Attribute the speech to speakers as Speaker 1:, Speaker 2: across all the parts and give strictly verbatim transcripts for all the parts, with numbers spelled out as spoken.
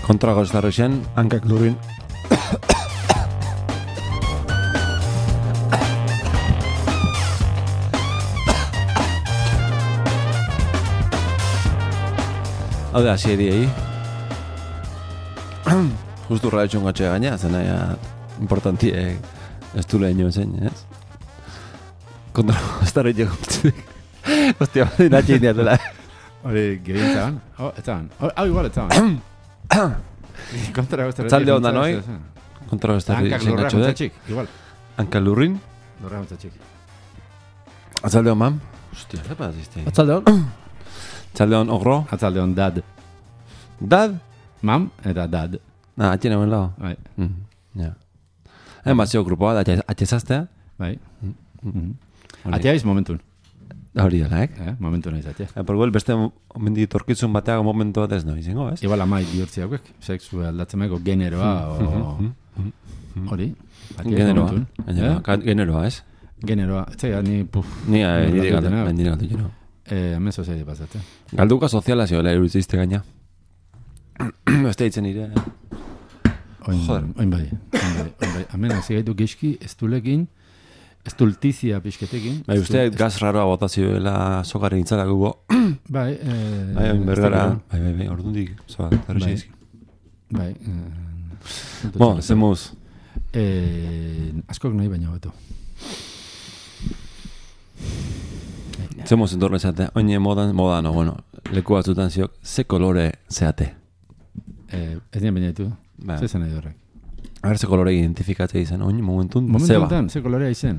Speaker 1: Kontrago estarroxen, hankak lurin. Hau da, hasi ediei. Justu raditxon gatxe gaina, zena ja importantiek ez du lehen zen, ez? Kontrago estarroxen gutzik. Ostia, natxe indiatela.
Speaker 2: Hori, gerin zaban? Oh, etzaban. Hau igual etzaban. Kontrago estarroxen.
Speaker 1: Atzalde onda noi? Kontrago estarroxen
Speaker 2: Hankak lurra
Speaker 1: gatxe
Speaker 2: juntzatxik, igual.
Speaker 1: Hankak lurrin?
Speaker 2: Lurra juntzatxik.
Speaker 1: Atzalde hon, mam? Ostia, zepa zizte.
Speaker 3: Atzalde hon?
Speaker 1: Atzalde hon, ogro?
Speaker 2: Atzalde hon dad.
Speaker 1: Dad?
Speaker 2: Mam eta dad.
Speaker 1: Ah, atxen hauen lau.
Speaker 2: Bai.
Speaker 1: Mm, ja. Hain bat zio grupoa, atxezaztea?
Speaker 2: Bai.
Speaker 1: Hori.
Speaker 2: Atea iz momentun.
Speaker 1: Hori dela, eh?
Speaker 2: Eh, momentu nahiz atea.
Speaker 1: Eh, por beste mendi torkitzun bateago momentu bat ez no izango, ez?
Speaker 2: Igual amai bihurtzi hauek. Sexu aldatzen maiko generoa o... Hori. Atea iz
Speaker 1: Generoa.
Speaker 2: momentun.
Speaker 1: Generoa, ka- generoa, ez?
Speaker 2: Generoa. Etzea, ni puf.
Speaker 1: Ni eh,
Speaker 2: Ni
Speaker 1: nire
Speaker 2: galdutena.
Speaker 1: galdu, nire galdu, jero.
Speaker 2: Eh, hemen zozei pasatzen.
Speaker 1: Galduka soziala zioela eruditzizte gaina. Beste ditzen nire.
Speaker 2: Oin,
Speaker 1: Joder.
Speaker 2: oin bai, oin bai, oin bai. Hemen hasi gaitu geizki, ez dulekin, ez dultizia pixketekin.
Speaker 1: Bai,
Speaker 2: ez
Speaker 1: uste
Speaker 2: du-
Speaker 1: gaz raroa botazioela sokaren itzala gugo.
Speaker 2: Bai, eh...
Speaker 1: Bai, oin
Speaker 2: ez
Speaker 1: bergara.
Speaker 2: dakit,
Speaker 1: Bai, bai, bai, ordundik. Zoa,
Speaker 2: Bai.
Speaker 1: tarrexizki.
Speaker 2: Bai, eh...
Speaker 1: Bo, zemuz.
Speaker 2: Eh, askok nahi baina beto.
Speaker 1: Zemuz entorne zeate. Oine modan, modan, no, bueno. Leku batzutan ziok, ze kolore zeate.
Speaker 2: Eh, ez nien baina ditu.
Speaker 1: Ba.
Speaker 2: Zer zen nahi horrek.
Speaker 1: A ber, ze kolore identifikatzea izan. Oin, momentun,
Speaker 2: Momentu
Speaker 1: zeba.
Speaker 2: honetan, ze kolorea izen?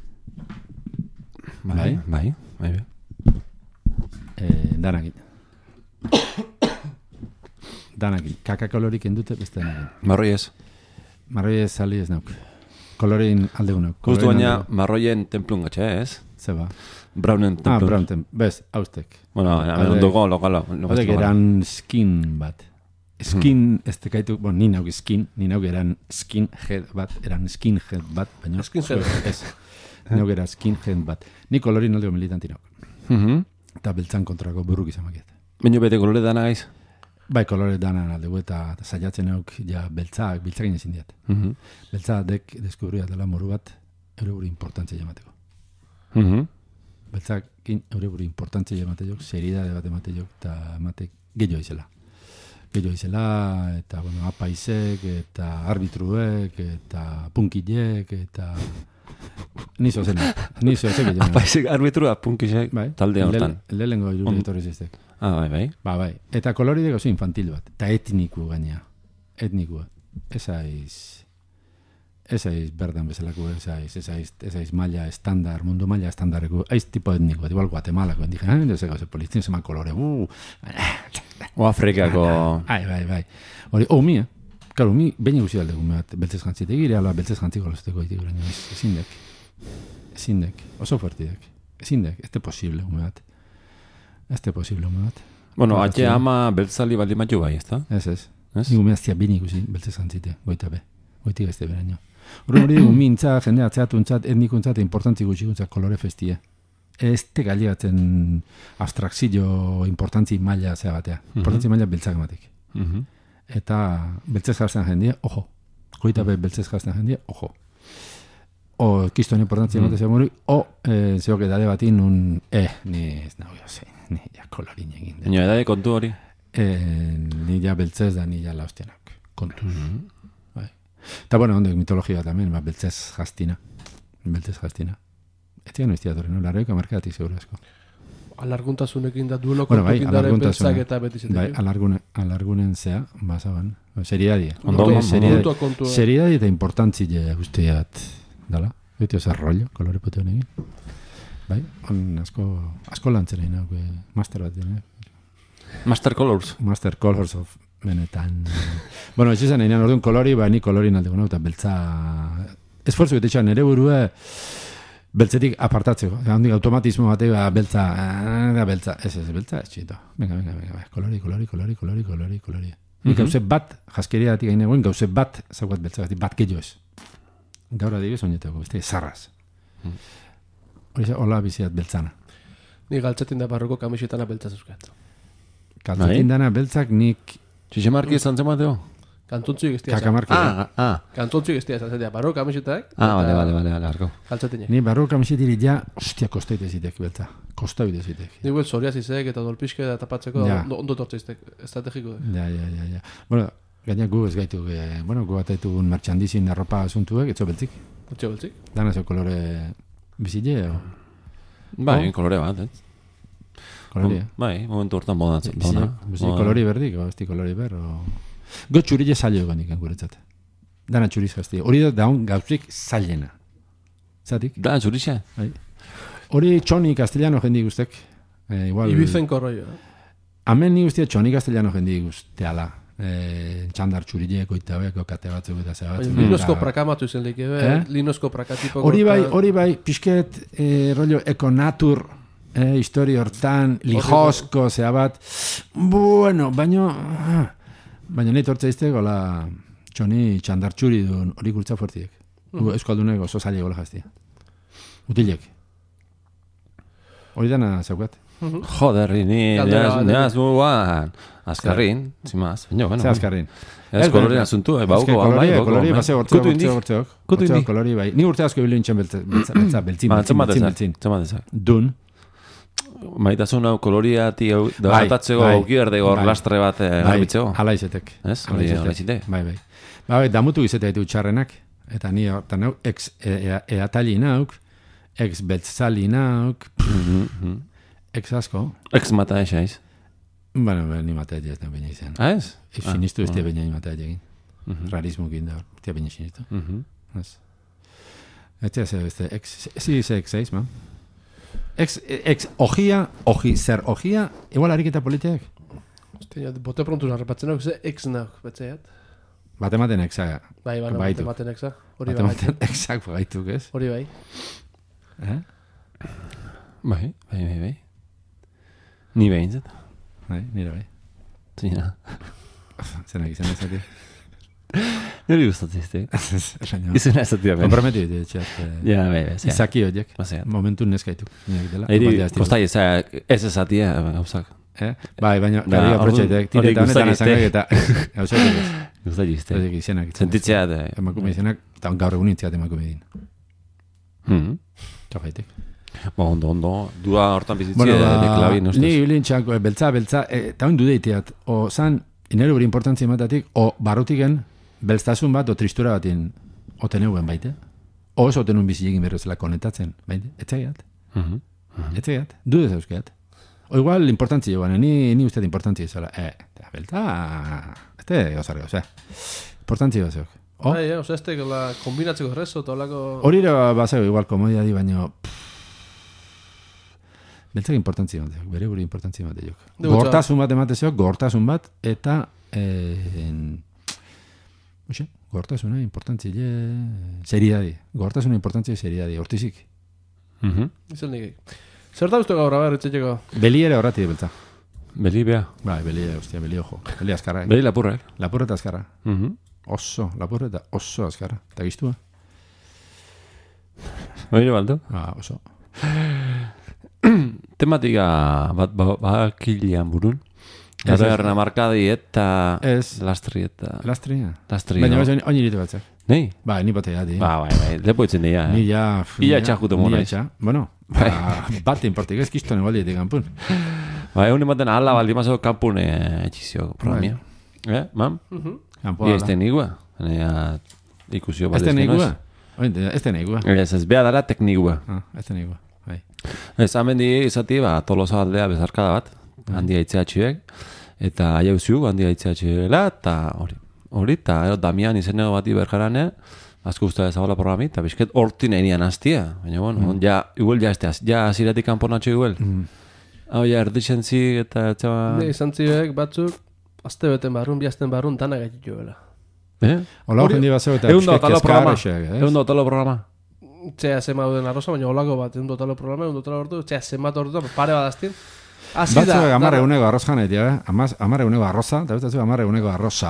Speaker 1: Bai, bai, bai, bai.
Speaker 2: Eh, danakin. Danakin. Kaka kolorik endute beste danakin.
Speaker 1: Marroi ez.
Speaker 2: Marroi ez sali ez nauk. Kolorein aldegunok.
Speaker 1: Justu baina, marroien templun gatxe, ez?
Speaker 2: Zeba.
Speaker 1: Brownen
Speaker 2: Ah,
Speaker 1: templun.
Speaker 2: Brownten. Bez, haustek.
Speaker 1: Bueno,
Speaker 2: Hauek-
Speaker 1: onduko, lokalo.
Speaker 2: Hodek eran skin bat. Skin, ez tekaitu, bon, ni nauk skin, ni nauk eran skin head bat, eran skin head bat, baina...
Speaker 3: Skinhead.
Speaker 2: Ez. Nauk era skin head bat. Ni kolorin aldeko militanti nauk.
Speaker 1: Mhm.
Speaker 2: Eta beltzan kontrako burruk izan makiet.
Speaker 1: Baina bete kolore dana gaiz.
Speaker 2: Bai, kolore danan aldeko eta saiatzen nauk, ja, beltzak, beltzakin ezin diat.
Speaker 1: Mhm.
Speaker 2: Beltza dek deskubria dela moru bat, eure buri importantzia jamateko.
Speaker 1: Mhm.
Speaker 2: Beltzak eure buri importantzia jamateko, seriedade bat emateok, eta ematek gehiago izela. Gehiago izela, eta, bueno, apaizek, eta arbitruek, eta punkilek, eta... Nizo zen, nizo zen gehiago.
Speaker 1: Apaizik arbitrua punkisek
Speaker 2: Bai.
Speaker 1: talde hortan.
Speaker 2: Le- Lehengo irure
Speaker 1: On-
Speaker 2: etorri ziztek.
Speaker 1: Ah, bai, bai.
Speaker 2: Ba, bai. Eta koloridek oso infantil bat. Eta etniku gaina. Etnikua. Ez aiz... Ez aiz berdan bezalako, ez aiz, ez aiz, ez aiz maila estandar, mundu maila estandarreko, aiz tipo etniko bat, igual Guatemalako, dije, ah, ez ego, ze politzin zeman kolore, uh,
Speaker 1: O Afrikako...
Speaker 2: Ai, bai, bai. Hori, oh, mi, eh? Claro, mi, behin ikusi alde gumeat, beltzez jantzite egire, ala, beltzez jantziko lozteko egitek gure, ezin dek. Ezin dek, oso fuertidek. Ezin dek, ez te posible gumeat. Ez te posible gumeat.
Speaker 1: Bueno, atxe ama beltzali bali matu bai, ezta?
Speaker 2: Ez, ez.
Speaker 1: Ez?
Speaker 2: Ni gumeat zia behin ikusi, beltzez jantzite, goita be. Goitik ez te beraino. Hori hori dugu, mintza, jende atzeatuntzat, etnikuntzat, importantzi gutxikuntzat, kolore festie. Ez te galiatzen abstrakzio importantzi maila zea batea. Importantzi maila beltzak ematik.
Speaker 1: Mhm.
Speaker 2: Eta beltzez jartzen jendia, ojo. Goita be beltzez jartzen jendia, ojo. O, kistoen importantzia ematen zea muri, o, eh, zeok edade batin un, eh, ni ez nago jo zein, ni ja kolorin egin. dut.
Speaker 1: Baina edade kontu hori.
Speaker 2: Eh, ni ja beltzez da, ni ja laustianak. Kontuz. Bai. Eta bueno, ondek mitologia tamen, ba, beltzez jastina. Beltzez jastina. Ez tigan iztia torre, no? Larroiko markatik seguro asko.
Speaker 3: Alarguntasunekin da duelo
Speaker 2: Bueno, bai,
Speaker 3: kontukindaren
Speaker 2: alarguntasuna.
Speaker 3: beltzak eta beti zetek.
Speaker 2: Bai, alargune, alargunen zea, bazaban. Seriadie.
Speaker 1: Ondo,
Speaker 2: Porque
Speaker 1: ondo.
Speaker 2: seriedade-
Speaker 3: Kontua, kontua.
Speaker 2: Seriedade eta importantzile guztiat, dala. Beti oza rollo, kolore pote honekin. Bai, on asko, asko lantzen egin, hau, master bat dine.
Speaker 1: Master Colors.
Speaker 2: Master Colors of benetan. Bueno, ez izan egin, orduan kolori, ba, ni kolorin aldeko, no? Eta beltza... Esforzu bete txan, nere burua beltzetik apartatzeko. Handik automatismo batek, ba, beltza, ah, da beltza. Ez, ez, beltza, ez txito. Venga, venga, venga, venga. Kolori, kolori, kolori, kolori, kolori, kolori. Nik gauze bat, jaskeria datik gaine guen, gauze bat, zaukat beltza gatik, bat gehiago ez. Gaur adibidez oinetako, beste, zarraz. Hori hola biziat beltzana.
Speaker 3: Ni galtzetin da barroko kamisetana beltza zeuzkat.
Speaker 2: Kaltzetin dana beltzak nik
Speaker 1: Txixemarki izan zemateo?
Speaker 3: Kantontzuik ez dira.
Speaker 2: Kakamarki.
Speaker 1: Ah, ah.
Speaker 3: Kantontzuik ez dira, zatea, barro kamisetak.
Speaker 1: Ah, bale, bale, bale, bale, arko.
Speaker 3: Kaltzatinek.
Speaker 2: Ni barro kamisetiri ja, ostia, kostaite zitek, belta. Kostaite zitek.
Speaker 3: Ni guel psoriasisek eta dolpiske eta tapatzeko
Speaker 2: Ja.
Speaker 3: ondo, ondo tortzeiztek, estrategiko.
Speaker 2: Ja, ja, ja, ja. Bueno, gaina gu ez gaitu, eh, bueno, gu batetugun merchandising arropa asuntuek, etzo beltzik.
Speaker 3: Utxe beltzik.
Speaker 2: Dana zo kolore bizile, o?
Speaker 1: Bai, kolore bat, ez?
Speaker 2: Koloria.
Speaker 1: Bai, momentu hortan modatzen.
Speaker 2: Bizile, bizile kolori berdik, o, esti kolori ber, o... Go txurile zailo egon ikan guretzat. Dana txuriz gazti. Hori da daun gauzik zailena. Zatik?
Speaker 1: Da, txurixe?
Speaker 2: Bai. Hori txoni castellano jendi guztek. Eh, igual...
Speaker 3: Ibizen korroio.
Speaker 2: Hemen ni guztia txoni castellano jendi guzteala. Eh, txandar txurile koitabeko kate batzuk eta ze batzuk.
Speaker 3: Linosko prakamatu izen leike,
Speaker 2: Eh?
Speaker 3: linosko prakatiko.
Speaker 2: Hori bai, hori bai, pixket eh, rollo ekonatur eh, histori hortan, lijosko, zea bat. Bueno, baino... ah, baina nahi tortza izte gola txoni txandar txuri duen hori kurtza fuertiek. Mm. Euskaldunek oso zaila gola jaztia. Utilek. Hori dana zaukat.
Speaker 1: Joder, ni
Speaker 3: Galdera bat,
Speaker 1: neaz buruan azkarrin, zimaz. Baina, bueno.
Speaker 2: Ze azkarrin.
Speaker 1: Ez kolorien asuntu, bai, bauko,
Speaker 2: kolori,
Speaker 1: bai,
Speaker 2: kolori, base hortzeok,
Speaker 1: Kutu indik.
Speaker 2: hortzeok, hortzeok.
Speaker 1: Kutu
Speaker 2: Hortzeok
Speaker 1: indik.
Speaker 2: kolori bai. Ni urte asko ibili nintzen beltza, beltza, beltza, beltzin,
Speaker 1: Ba,
Speaker 2: beltzin,
Speaker 1: txemat
Speaker 2: beltzin,
Speaker 1: ezak,
Speaker 2: beltzin.
Speaker 1: txemat ezak.
Speaker 2: Dun.
Speaker 1: Maitasun hau koloriati hau, da
Speaker 2: Bai,
Speaker 1: batatzeko
Speaker 2: bai,
Speaker 1: auki berde hor
Speaker 2: bai.
Speaker 1: lastre bat eh,
Speaker 2: Bai,
Speaker 1: garbitzeko.
Speaker 2: ala izetek.
Speaker 1: Ez?
Speaker 2: Ala
Speaker 1: Hori
Speaker 2: izetek.
Speaker 1: hori zite.
Speaker 2: Bai, bai. Ba, bai, damutu izete ditu txarrenak. Eta ni hortan hau, ex e- eatali nauk, ex beltzali nauk, ex asko.
Speaker 1: Ex mata esa iz.
Speaker 2: Bueno, ba, ni matea ez da baina izan.
Speaker 1: Ah, ez?
Speaker 2: Ez sinistu ez tia baina ni matea egin. Rarismukin da, tia baina sinistu. Ez. Ez tia ze beste, ex, zi ze ex eiz, ma? Ex, ex, ojia, oji, zer ojia, igual ariketa politiak.
Speaker 3: Hostia, bote prontu narrepatzen hau, ze ex nauk, betzeat.
Speaker 2: Bat ematen exa,
Speaker 3: Bai, bano,
Speaker 2: Baituk.
Speaker 3: bate maten exa. Hori
Speaker 2: bat
Speaker 3: bai.
Speaker 2: ematen exak gaituk, ez?
Speaker 3: Hori bai.
Speaker 2: Eh?
Speaker 1: Bai, bai, bai, bai. Ni behintzat.
Speaker 2: Bai, nire bai.
Speaker 1: Zina.
Speaker 2: Zenak izan ez ati.
Speaker 1: Niri gustatzen izte.
Speaker 2: Baina,
Speaker 1: Izena ez atia ben.
Speaker 2: komprometi ditu etxeat.
Speaker 1: Ja, bai, bai. zea.
Speaker 2: Izaki horiek.
Speaker 1: Bazea.
Speaker 2: Momentu neskaituk. Niak dela.
Speaker 1: Eri,
Speaker 2: Topaldia aztitu.
Speaker 1: kostai, eza, ez ez atia, gauzak.
Speaker 2: Eh? Bai, baina,
Speaker 1: Da,
Speaker 2: gari
Speaker 1: orduan,
Speaker 2: aprotxaitek.
Speaker 1: hori
Speaker 2: Tireta honetan
Speaker 1: guztak
Speaker 2: izangak eta... Gauzatik ez.
Speaker 1: Gustai izte.
Speaker 2: Horiek izenak.
Speaker 1: Sentitzea, da.
Speaker 2: Emakume izenak, eta gaur egun intziat emakume din.
Speaker 1: Mhm.
Speaker 2: Txafaitek.
Speaker 1: Ba, ondo, ondo. Dua hortan bizitzia
Speaker 2: Bueno,
Speaker 1: de, de
Speaker 2: ba,
Speaker 1: klabi,
Speaker 2: ni
Speaker 1: nostez.
Speaker 2: bilintxak, beltza, beltza, eta oin dudeiteat, o zan, inero beri importantzia ematatik, o barrutiken, belztasun bat, o tristura batin, oteneuen baite. O oso otenuen bizillegin berrezela konetatzen, baite. Etxegiat,
Speaker 1: Mhm.
Speaker 2: etxegiat, dudez euskeat. O igual importantzia joan, ni, ni usteat importantzia izala. Eh, eta beltza, este gauzar gauz, eh. Importantzia gauzak. O,
Speaker 3: Bai, eh, oza, este, la kombinatzeko rezo, eta olako...
Speaker 2: hori ere bazego, igual komodia di, baino... Beltzak importantzia bat, bere guri importantzia bat jok.
Speaker 3: Dugu,
Speaker 2: Gortasun bat ematezeo, gortasun bat, eta... Eh, Oxe, gortasuna importantzia, seriedadi. Gortasuna importantzia seriedadi, hortizik.
Speaker 1: Mhm.
Speaker 3: Izan nik. Zer da uste gaur, abar, etxetxeko?
Speaker 2: Beli ere horrati beltza.
Speaker 1: Beli, bea.
Speaker 2: Bai, beli, hostia, beli ojo. Beli azkarra. Eh?
Speaker 1: Beli lapurra, eh?
Speaker 2: Lapurra eta azkarra.
Speaker 1: Mhm.
Speaker 2: Oso, lapurra eta oso azkarra. Eta giztua?
Speaker 1: Oire baldo?
Speaker 2: Ah, oso.
Speaker 1: Tematika bat ba, bakilian burun.
Speaker 2: Ez, ez.
Speaker 1: Erren amarkadi eta...
Speaker 2: Ez.
Speaker 1: Lastri eta...
Speaker 2: Lastria.
Speaker 1: Lastri,
Speaker 2: Baina,
Speaker 1: no?
Speaker 2: baina, oin iritu batzak.
Speaker 1: Nei?
Speaker 2: Bai, ni botea di.
Speaker 1: Ba, bai, bai. Lepo itzen dira,
Speaker 2: Ni
Speaker 1: eh?
Speaker 2: ja...
Speaker 1: Ia txakute
Speaker 2: Ni
Speaker 1: mona
Speaker 2: ja
Speaker 1: iz.
Speaker 2: txa. Bueno, ba, bat inportik ez kiston egualdi etik kanpun.
Speaker 1: Ba, egun ematen ala baldi mazo kampun eh, etxizio programia. Eh, mam?
Speaker 2: Kanpoa
Speaker 1: Ia
Speaker 2: da.
Speaker 1: este nigua. Nea ikusio
Speaker 2: Ez
Speaker 1: baldezken,
Speaker 2: tenegua? Ez tenegua.
Speaker 1: Ez, ez beha dara teknigua.
Speaker 2: Ah, ez tenegua. Bai.
Speaker 1: Ez, amendi izati, ba, tolosa aldea bezarkada bat, handia itzeatxiek, eta aiau ziu, handia itzeatxiela, eta hori, hori, eta ero Damian izeneko bati bergarane, asko usta ezagola programi, eta bizket hortin enian hastia, baina, bueno, mm. ja, igual ja, este, ja, aziratik kanponatxo igual. Mm. Hau, ja, erdixentzi, eta etxaba...
Speaker 3: Ne, izan ziek batzuk, azte beten barrun, bi azten barrun, dana gaitu joela.
Speaker 1: Eh?
Speaker 2: Ola
Speaker 3: Hori-
Speaker 2: jendi bat zeu eta
Speaker 1: Egun da otalo programa,
Speaker 2: eskarrexek,
Speaker 1: egun da otalo programa.
Speaker 3: Txea zema duen arroza, baina olako bat, egun dotalo programa, egun dotalo ordu, txea zema ordu, pare bat aztin. Asi da,
Speaker 2: Batzuek amar
Speaker 3: dana.
Speaker 2: eguneko arroz janet, ja, eh? Amaz, amar eguneko arroza, eta bestazu amar eguneko arroza.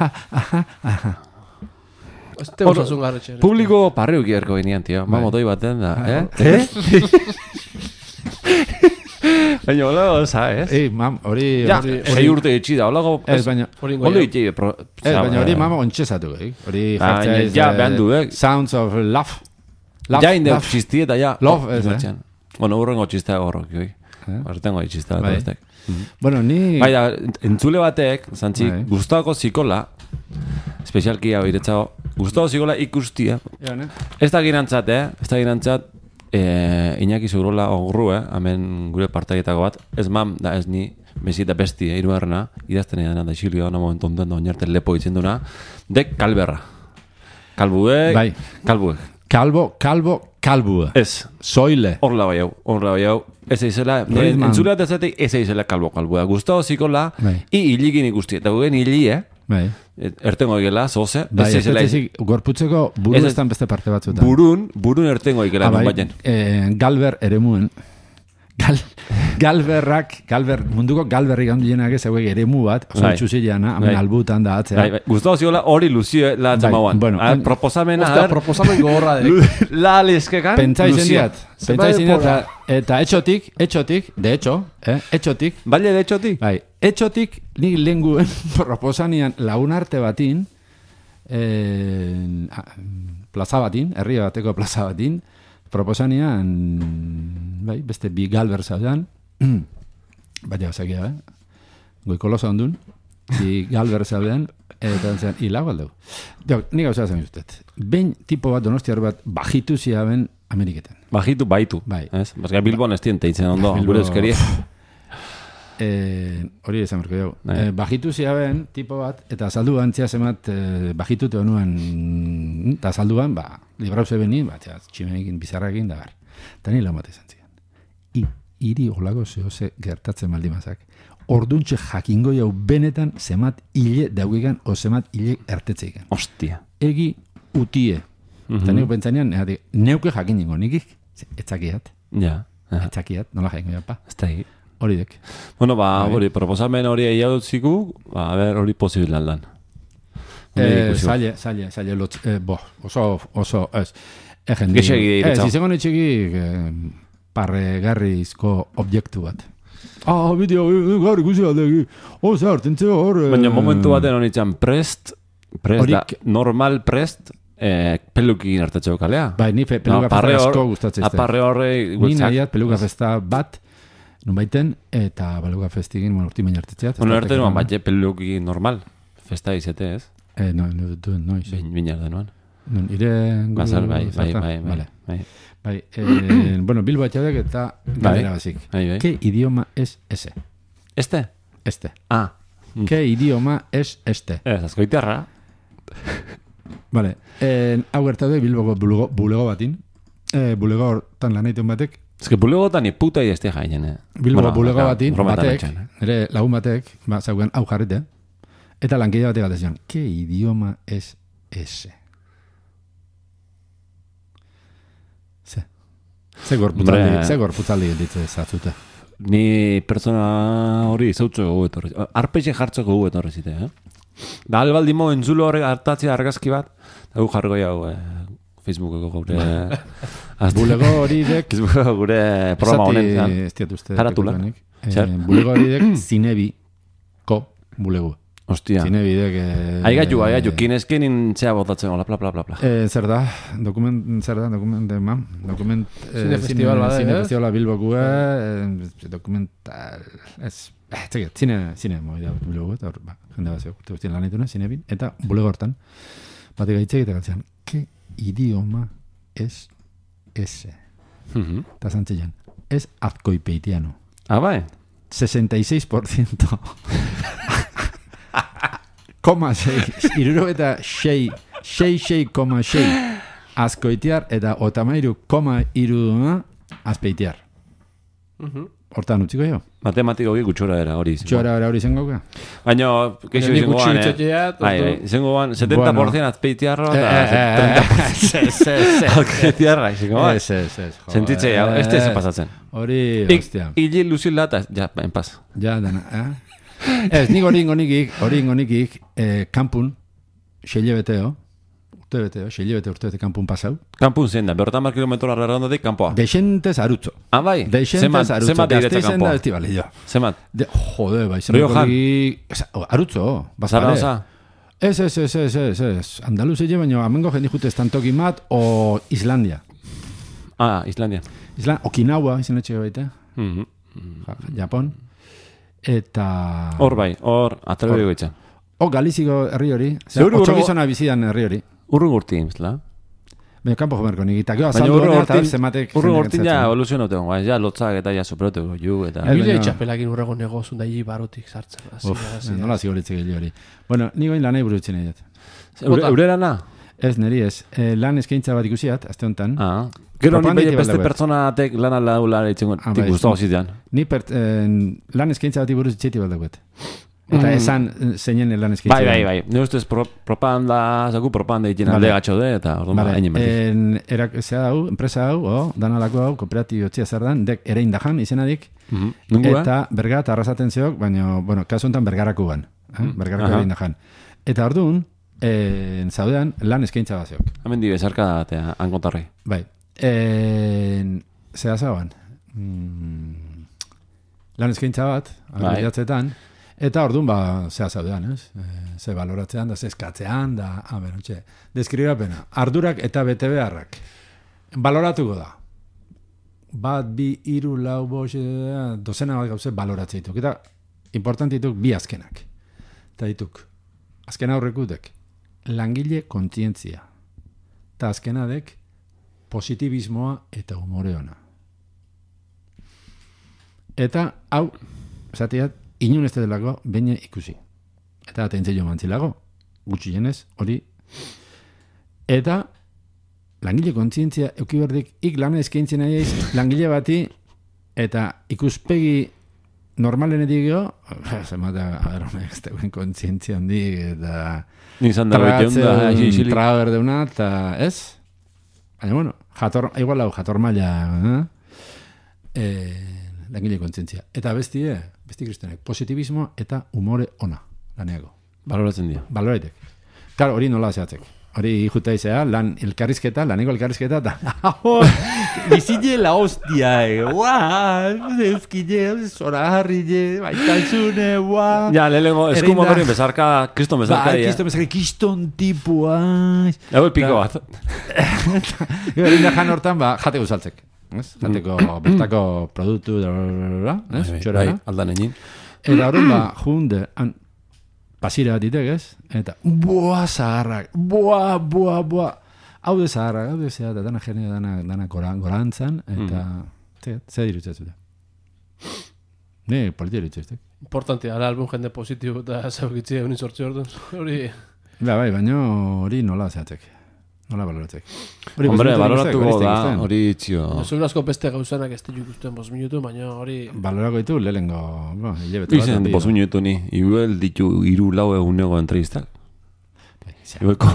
Speaker 3: Ez te gozazun garretxe.
Speaker 1: Publiko parreuki erko ginean, tio. Ba,
Speaker 2: Bai.
Speaker 1: motoi baten da, eh?
Speaker 2: Eh?
Speaker 1: Baina olago eza, ez?
Speaker 2: Ei, mam, hori...
Speaker 1: Ja,
Speaker 2: hori-
Speaker 1: sei urte etxi da, olago...
Speaker 2: Ez, baina...
Speaker 3: Hori
Speaker 1: Ondo
Speaker 3: ingoia.
Speaker 1: itxi, pro...
Speaker 2: Ez, baina hori mama ontxezatu, eh? Hori jartzea ez...
Speaker 1: ja,
Speaker 2: eh,
Speaker 1: behan du, eh?
Speaker 2: Sounds of love. Love,
Speaker 1: Ja, inde
Speaker 2: love.
Speaker 1: txisti eta ja...
Speaker 2: Love, ez, eh?
Speaker 1: eh? Bueno, urrengo txistea gorrok, joi. Hortengo txistea
Speaker 2: Bai.
Speaker 1: bat bestek.
Speaker 2: Bueno, ni...
Speaker 1: Bai, da, entzule batek, zantzik,
Speaker 2: Bai.
Speaker 1: Gustavoko zikola, espezialki hau iretzago, Gustavo zikola ikustia,
Speaker 2: Ja, ne?
Speaker 1: ez da girantzat, eh? Ez da girantzat, eh, Iñaki Zugrola ogru, eh? Hemen gure partaietako bat, ez mam, da ez ni, bezi eta besti, eh? Iruarrena, idazten edana da xilio, no momentu ondoen da oinarte lepo itzen duna, dek kalberra. Kalbuek,
Speaker 2: Bai.
Speaker 1: kalbuek.
Speaker 2: Kalbo, kalbo, kalbua.
Speaker 1: Ez,
Speaker 2: Soile.
Speaker 1: horla bai hau, horla bai hau. Ez eizela,
Speaker 2: Ritman.
Speaker 1: entzule bat ezatek, ez eizela kalbo kalbua. Gustavo zikola,
Speaker 2: Bai.
Speaker 1: i ilikin ikusti, eta guen ili, eh?
Speaker 2: Bai.
Speaker 1: Ertengo egela, zoze,
Speaker 2: Bai,
Speaker 1: ez
Speaker 2: ez
Speaker 1: eizela,
Speaker 2: ez gorputzeko buru
Speaker 1: Ez ez-
Speaker 2: estan beste parte batzuetan.
Speaker 1: burun, burun ertengo egela,
Speaker 2: Ah, bai,
Speaker 1: nun baten.
Speaker 2: eh, Galber eremuen. Gal, galberrak, galber, munduko galberrik handienak ez hauek eremu bat, oso
Speaker 1: Bai.
Speaker 2: itxusileana, hamen
Speaker 1: Bai.
Speaker 2: albutan da atzea.
Speaker 1: Bai, bai. Gustavo zikola hori luzio la
Speaker 2: Bai,
Speaker 1: txamauan.
Speaker 2: bueno,
Speaker 1: Ah,
Speaker 2: en-
Speaker 1: proposamena,
Speaker 3: Ostia,
Speaker 1: a ver,
Speaker 3: proposamen gogorra dek.
Speaker 1: la leskekan,
Speaker 2: Pentsa izen
Speaker 1: luzio.
Speaker 2: diat, pentsa izen diat,
Speaker 3: Zenbat
Speaker 2: eta, eta etxotik, etxotik, de hecho, eh, etxotik,
Speaker 1: Baile de etxotik?
Speaker 2: bai, etxotik nik lenguen proposanian lagun arte batin, eh, a- plaza batin, herri bateko plaza batin, proposanian, bai, beste bi galber zaudan, baina osakia, eh? Goikolosa ondun, bi galber zaudan, eta zen, hilago aldeu. Jo, nik gauza zen justet. Behin tipo bat, donostiar bat, bajitu ziaben Ameriketan.
Speaker 1: Bajitu, baitu.
Speaker 2: Bai.
Speaker 1: Ez? Baska Bilbon ez dien teitzen ondo,
Speaker 2: Bilbo-
Speaker 1: gure euskeria.
Speaker 2: Eh, hori esan berko dugu.
Speaker 1: Bai.
Speaker 2: Eh, bajitu ziaben tipo bat, eta azalduan txea zemat eh, bajitute honuan, eta azalduan, ba, librauze beni, ba, txea, tximenekin, bizarrakin, da bar. Eta nila mate izan ziren. I, iri olago zehose gertatzen maldimazak. Orduntxe jakingo jau benetan zemat hile daugegan, o zemat hile ertetzeikan.
Speaker 1: Ostia.
Speaker 2: Egi utie. Eta
Speaker 1: Mhm.
Speaker 2: nik pentsanean, nehate, neuke jakin ningo, nikik, etzakiat,
Speaker 1: Ja. Aha.
Speaker 2: etzakiat, nola jakingo japa.
Speaker 1: Ez da egin.
Speaker 2: Hori dek.
Speaker 1: Bueno, ba,
Speaker 2: Bai.
Speaker 1: hori, proposamen hori egia dut ziku, ba, a ber, hori posibil aldan.
Speaker 2: Eh, zaile, zaile, zaile, lotz, eh, bo, oso, oso, ez. Egen,
Speaker 1: Gexegi
Speaker 2: Ez,
Speaker 1: iretzau.
Speaker 2: izango nitxiki eh, parregarrizko objektu bat. Ah, bideo, gaur ikusi aldegi. Oh, zer, tentze hor... eh,
Speaker 1: Baina momentu baten honitzen prest, prest da,
Speaker 2: Horik-
Speaker 1: normal prest, eh, pelukin hartatzeko kalea.
Speaker 2: Bai, ni fe, peluka
Speaker 1: parre
Speaker 2: festa
Speaker 1: hor-
Speaker 2: asko gustatzen zaizte.
Speaker 1: Aparre horre...
Speaker 2: Ni
Speaker 1: gutzak-
Speaker 2: nahiat peluka festa bat, nun baiten, eta peluka festikin, bueno, urti baina hartetzeat.
Speaker 1: Bueno, erte nuan, bat, peluki normal. Festa izete, ez?
Speaker 2: Eh, no, no, du, noiz.
Speaker 1: Bin, binar denuan.
Speaker 2: Non, ire...
Speaker 1: Bazar, bai, bai,
Speaker 2: zertan?
Speaker 1: bai, bai,
Speaker 2: Vale.
Speaker 1: bai,
Speaker 2: Bai, eh, bueno, Bilbo atxaudek eta galdera bazik.
Speaker 1: bai, bai.
Speaker 2: ¿Qué idioma es ese?
Speaker 1: Este?
Speaker 2: Este.
Speaker 1: Ah,
Speaker 2: ¿Qué idioma es este?
Speaker 1: ez, azkoitiarra.
Speaker 2: Vale. Eh, hau gertatu Bilboko bulego, bulego batin. Eh, bulego hortan lan egiten batek.
Speaker 1: Ez que bulegotan ni puta idazte jainen, eh?
Speaker 2: Bilboko bulego
Speaker 1: acá,
Speaker 2: batin,
Speaker 1: brometan
Speaker 2: batek,
Speaker 1: etxan, eh?
Speaker 2: nire lagun batek, ba, zaugen hau jarrite. Eta lankide batek galdezion, ¿qué idioma es ese? Ze. Ze gorputzaldi,
Speaker 1: Hombre.
Speaker 2: ze gorputzaldi ditze zatzute.
Speaker 1: Ni pertsona hori zautzeko gu etorri. Arpexe jartzeko gu etorri zite, eh? Da albaldimo entzulo horrek hartatzea argazki bat, da gu jarriko jau, eh, Facebookeko gure... Azte-
Speaker 2: Bulego hori dek,
Speaker 1: Facebookeko gure programa honen.
Speaker 2: esati, ez diat uste.
Speaker 1: Jaratula.
Speaker 2: pekuanik. Eh,
Speaker 1: Zer?
Speaker 2: bulego hori dek, zinebiko bulego.
Speaker 1: Ostia.
Speaker 2: Zinebi dek... Eh,
Speaker 1: Aigatu, aigatu, kinesken intzea botatzen, hola, bla, bla, bla, bla.
Speaker 2: Eh, zer da, dokument, zer da, dokument, eh, mam, dokument... Eh,
Speaker 3: Zine festival bada,
Speaker 2: Zine
Speaker 3: eh?
Speaker 2: festivala Bilbokue, eh, dokumental... Ez, eh, txeket, zine, zine, moi da, Bilbokue, eta hor, ba, jende bat zeu, guztien lan dituna, zine bin, eta bulego hortan, batek aitzek eta galtzean, ¿qué idioma es ese?
Speaker 1: Mhm.
Speaker 2: Eta zantzilean, es azkoipeitiano.
Speaker 1: Ah, bai?
Speaker 2: sesenta y seis por ciento. Koma seis. Iruro eta sei. Sei, sei, koma sei. Azkoitiar eta otamairu koma iru azpeitiar. Hortan utziko jo.
Speaker 1: Matematikoki gutxora era hori. izango.
Speaker 2: Txora hori zen gauka.
Speaker 1: Baina, keixo
Speaker 3: Nik
Speaker 1: izango
Speaker 3: gutxi
Speaker 1: ban, eh?
Speaker 3: itxotxeat,
Speaker 1: Bai, bai, izango ban, setenta por ciento azpeitiarro
Speaker 2: Eh,
Speaker 1: eta setenta azpeitiarra izango ban.
Speaker 2: Ez, ez, ez. jo,
Speaker 1: Sentitze, hau,
Speaker 2: eh,
Speaker 1: ez te pasatzen.
Speaker 2: Hori,
Speaker 1: Ik,
Speaker 2: hostia.
Speaker 1: hili luzila eta, ja, en paz.
Speaker 2: Ja, dana, eh? Ez, nik hori ingonikik, hori ingonikik, eh, kampun, xeile beteo, urte urte bete, xile bete urte bete kanpun pasau.
Speaker 1: Kanpun zein da, berrotan mar kilometro arredondotik kanpoa.
Speaker 2: Deixentez arutzo.
Speaker 1: Ah, bai?
Speaker 2: Deixentez arutzo.
Speaker 1: Zemat diretza kanpoa?
Speaker 2: Gazteizen da, jo.
Speaker 1: Zemat?
Speaker 2: De, jode, bai.
Speaker 1: Riojan?
Speaker 2: Arutzo,
Speaker 1: Zara
Speaker 2: bazpare.
Speaker 1: osa?
Speaker 2: Ez, ez, ez, ez, ez, ez. Andaluzia, baina amengo jendi jute estantoki mat, o Islandia.
Speaker 1: Ah, Islandia.
Speaker 2: Islandia, Okinawa, izan etxe baita.
Speaker 1: Mhm.
Speaker 2: Ja, Japon. Eta...
Speaker 1: Hor bai, hor, atrebe goitza.
Speaker 2: O, Galiziko herri hori.
Speaker 1: Zeuru
Speaker 2: Otso
Speaker 1: urro-
Speaker 2: gizona bizidan herri hori.
Speaker 1: Urrun gurtin, zela?
Speaker 2: Baina kanpo jomerko nik. Eta gero
Speaker 1: Baina
Speaker 2: azaldu
Speaker 1: urrun
Speaker 2: hori eta
Speaker 1: gurtin,
Speaker 2: zematek...
Speaker 1: urrun
Speaker 2: jende
Speaker 1: gurtin ja
Speaker 2: gantzatzen.
Speaker 1: evoluzionatu, guai, ja lotzak eta ja superoteko ju, eta...
Speaker 2: Eh,
Speaker 3: Mila
Speaker 2: baina-
Speaker 3: itxapelakin urrego negozun da barotik sartzen. Hasi,
Speaker 2: Uf,
Speaker 3: hasi,
Speaker 2: nola
Speaker 3: hasi.
Speaker 2: zigoritzek hili hori. Bueno, ni goin lanei burutzen egin.
Speaker 1: Eure, Eurera na?
Speaker 2: Ez, niri ez. Eh, lan eskaintza bat ikusiat, azte honetan.
Speaker 1: Ah. Gero ni
Speaker 2: Propaganda
Speaker 1: beste
Speaker 2: itibar
Speaker 1: pertsonatek lana laula itzengo
Speaker 2: Ah, bai,
Speaker 1: tik gustavo zidan.
Speaker 2: Ni pert, eh, lan eskaintza bati buruz itxeti bat dagoet. Eta esan eh, zeinen lan eskaintza.
Speaker 1: Bai, bai, bai. Ne ustez pro, propaganda, zaku propaganda egiten
Speaker 2: Vale.
Speaker 1: alde gatxo de, eta orduan
Speaker 2: Vale,
Speaker 1: ba, hainen betik.
Speaker 2: en, erak, zea hau, enpresa hau, o, danalako hau, kooperatibo txia zer dan, dek ere indajan izenadik,
Speaker 1: Mhm. Nungu, eh?
Speaker 2: eta bergara eta arrasaten zeok, baina, bueno, kasu honetan bergarako ban. Eh? Bergarako
Speaker 1: aha.
Speaker 2: ere indajan. Eta orduan, en, zaudean, lan eskaintza bat zeok.
Speaker 1: Hemen di bezarka eta hankontarri.
Speaker 2: Bai. En, zea zauan. Mm, lan eskaintza bat,
Speaker 1: Bai.
Speaker 2: abilatzetan, eta orduan, ba, zea zaudean, ez? E, ze baloratzean, da, ze eskatzean, da, a ber, ontxe, deskribapena. Ardurak eta bete beharrak. Baloratuko da. Bat, bi, iru, lau, bost, eh, dozena bat gauze baloratzea dituk. Eta, importantituk bi azkenak. Eta dituk, azken aurrekutek, langile kontzientzia. Eta azkenadek, positibismoa eta umore ona. Eta, hau, esateat, inun ez delako, baina ikusi. Eta atentzio mantzilago, gutxienez, hori. Eta, langile kontzientzia eukiberdik, ik lana eskaintzen nahi langile bati, eta ikuspegi normalenetik gero, zemata, a ber, ez teguen kontzientzia handik, eta
Speaker 1: Nizan da goiteun da,
Speaker 2: tragatzen,
Speaker 1: xixili.
Speaker 2: traga berdeuna, eta ez? Baina, bueno, jator, igual hau, jator maila, eh? eh, langile kontzientzia. Eta bestie, besti kristonek, positibismo eta umore ona, laneago.
Speaker 1: Baloratzen dira.
Speaker 2: Baloretek. Claro, hori nola zehatzek. Hori juta izea, lan elkarrizketa, laneko elkarrizketa, eta bizile la hostia, eh, guau, euskile, zoragarrile, baitaltzune, guau.
Speaker 1: Ja, lehenengo, eskumo
Speaker 2: Erinda-
Speaker 1: berri bezarka, kriston bezarka
Speaker 2: Bai,
Speaker 1: dira.
Speaker 2: kiston bezarka, kiston tipua.
Speaker 1: Ego piko bat.
Speaker 2: Gero, egin da jan hortan, ba, jateko saltzek. Ez? Jateko bertako produktu, da, da, ez?
Speaker 1: Bai,
Speaker 2: Txorara.
Speaker 1: bai, aldan egin.
Speaker 2: Eta horren, ba, junde, han, pasira bat ditek, ez? Eta, boa zaharrak, boa, boa, boa. Hau de zaharrak, hau de zea, eta dana jene, dana, dana goran, gorantzan, eta, ze, ze dirutzez dute. Ne, politia dirutzez,
Speaker 3: Importantia, ara albun jende positibo eta zaukitzia unin sortzi orduan. Hori...
Speaker 2: Ba, bai, baina hori nola zehatzek. Nola baloratzek. Hori,
Speaker 1: Hombre,
Speaker 2: bost minutu
Speaker 1: baloratuko
Speaker 2: ikusten,
Speaker 1: da,
Speaker 2: ikusten.
Speaker 1: hori txio.
Speaker 3: Zure asko beste gauzanak ez ditu ikusten bost minutu, baina hori...
Speaker 2: Balorako ditu, lehengo, bo, hilabete bat.
Speaker 1: Izen,
Speaker 2: bi,
Speaker 1: bost
Speaker 2: no?
Speaker 1: minutu ni, igual ditu iru lau eguneko entrevistak. Igualko.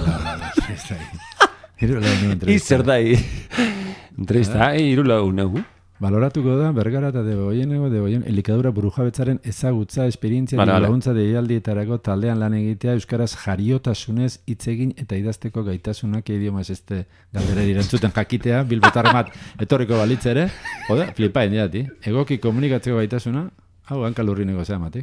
Speaker 2: Hiru lau egun
Speaker 1: Izer da, i- entrevista, eh, iru lau eguneko.
Speaker 2: Baloratuko da, bergara eta deboienego, deboien, elikadura burujabetzaren ezagutza, esperientzia,
Speaker 1: Vale,
Speaker 2: vale,
Speaker 1: vale.
Speaker 2: laguntza deialdietarako taldean lan egitea, euskaraz jariotasunez hitz egin eta idazteko gaitasunak idioma ez este galderari erantzuten jakitea, bilbotar bat etorriko balitz ere, joda, flipa indiati, egoki komunikatzeko gaitasuna, hau hanka lurrineko zea matik.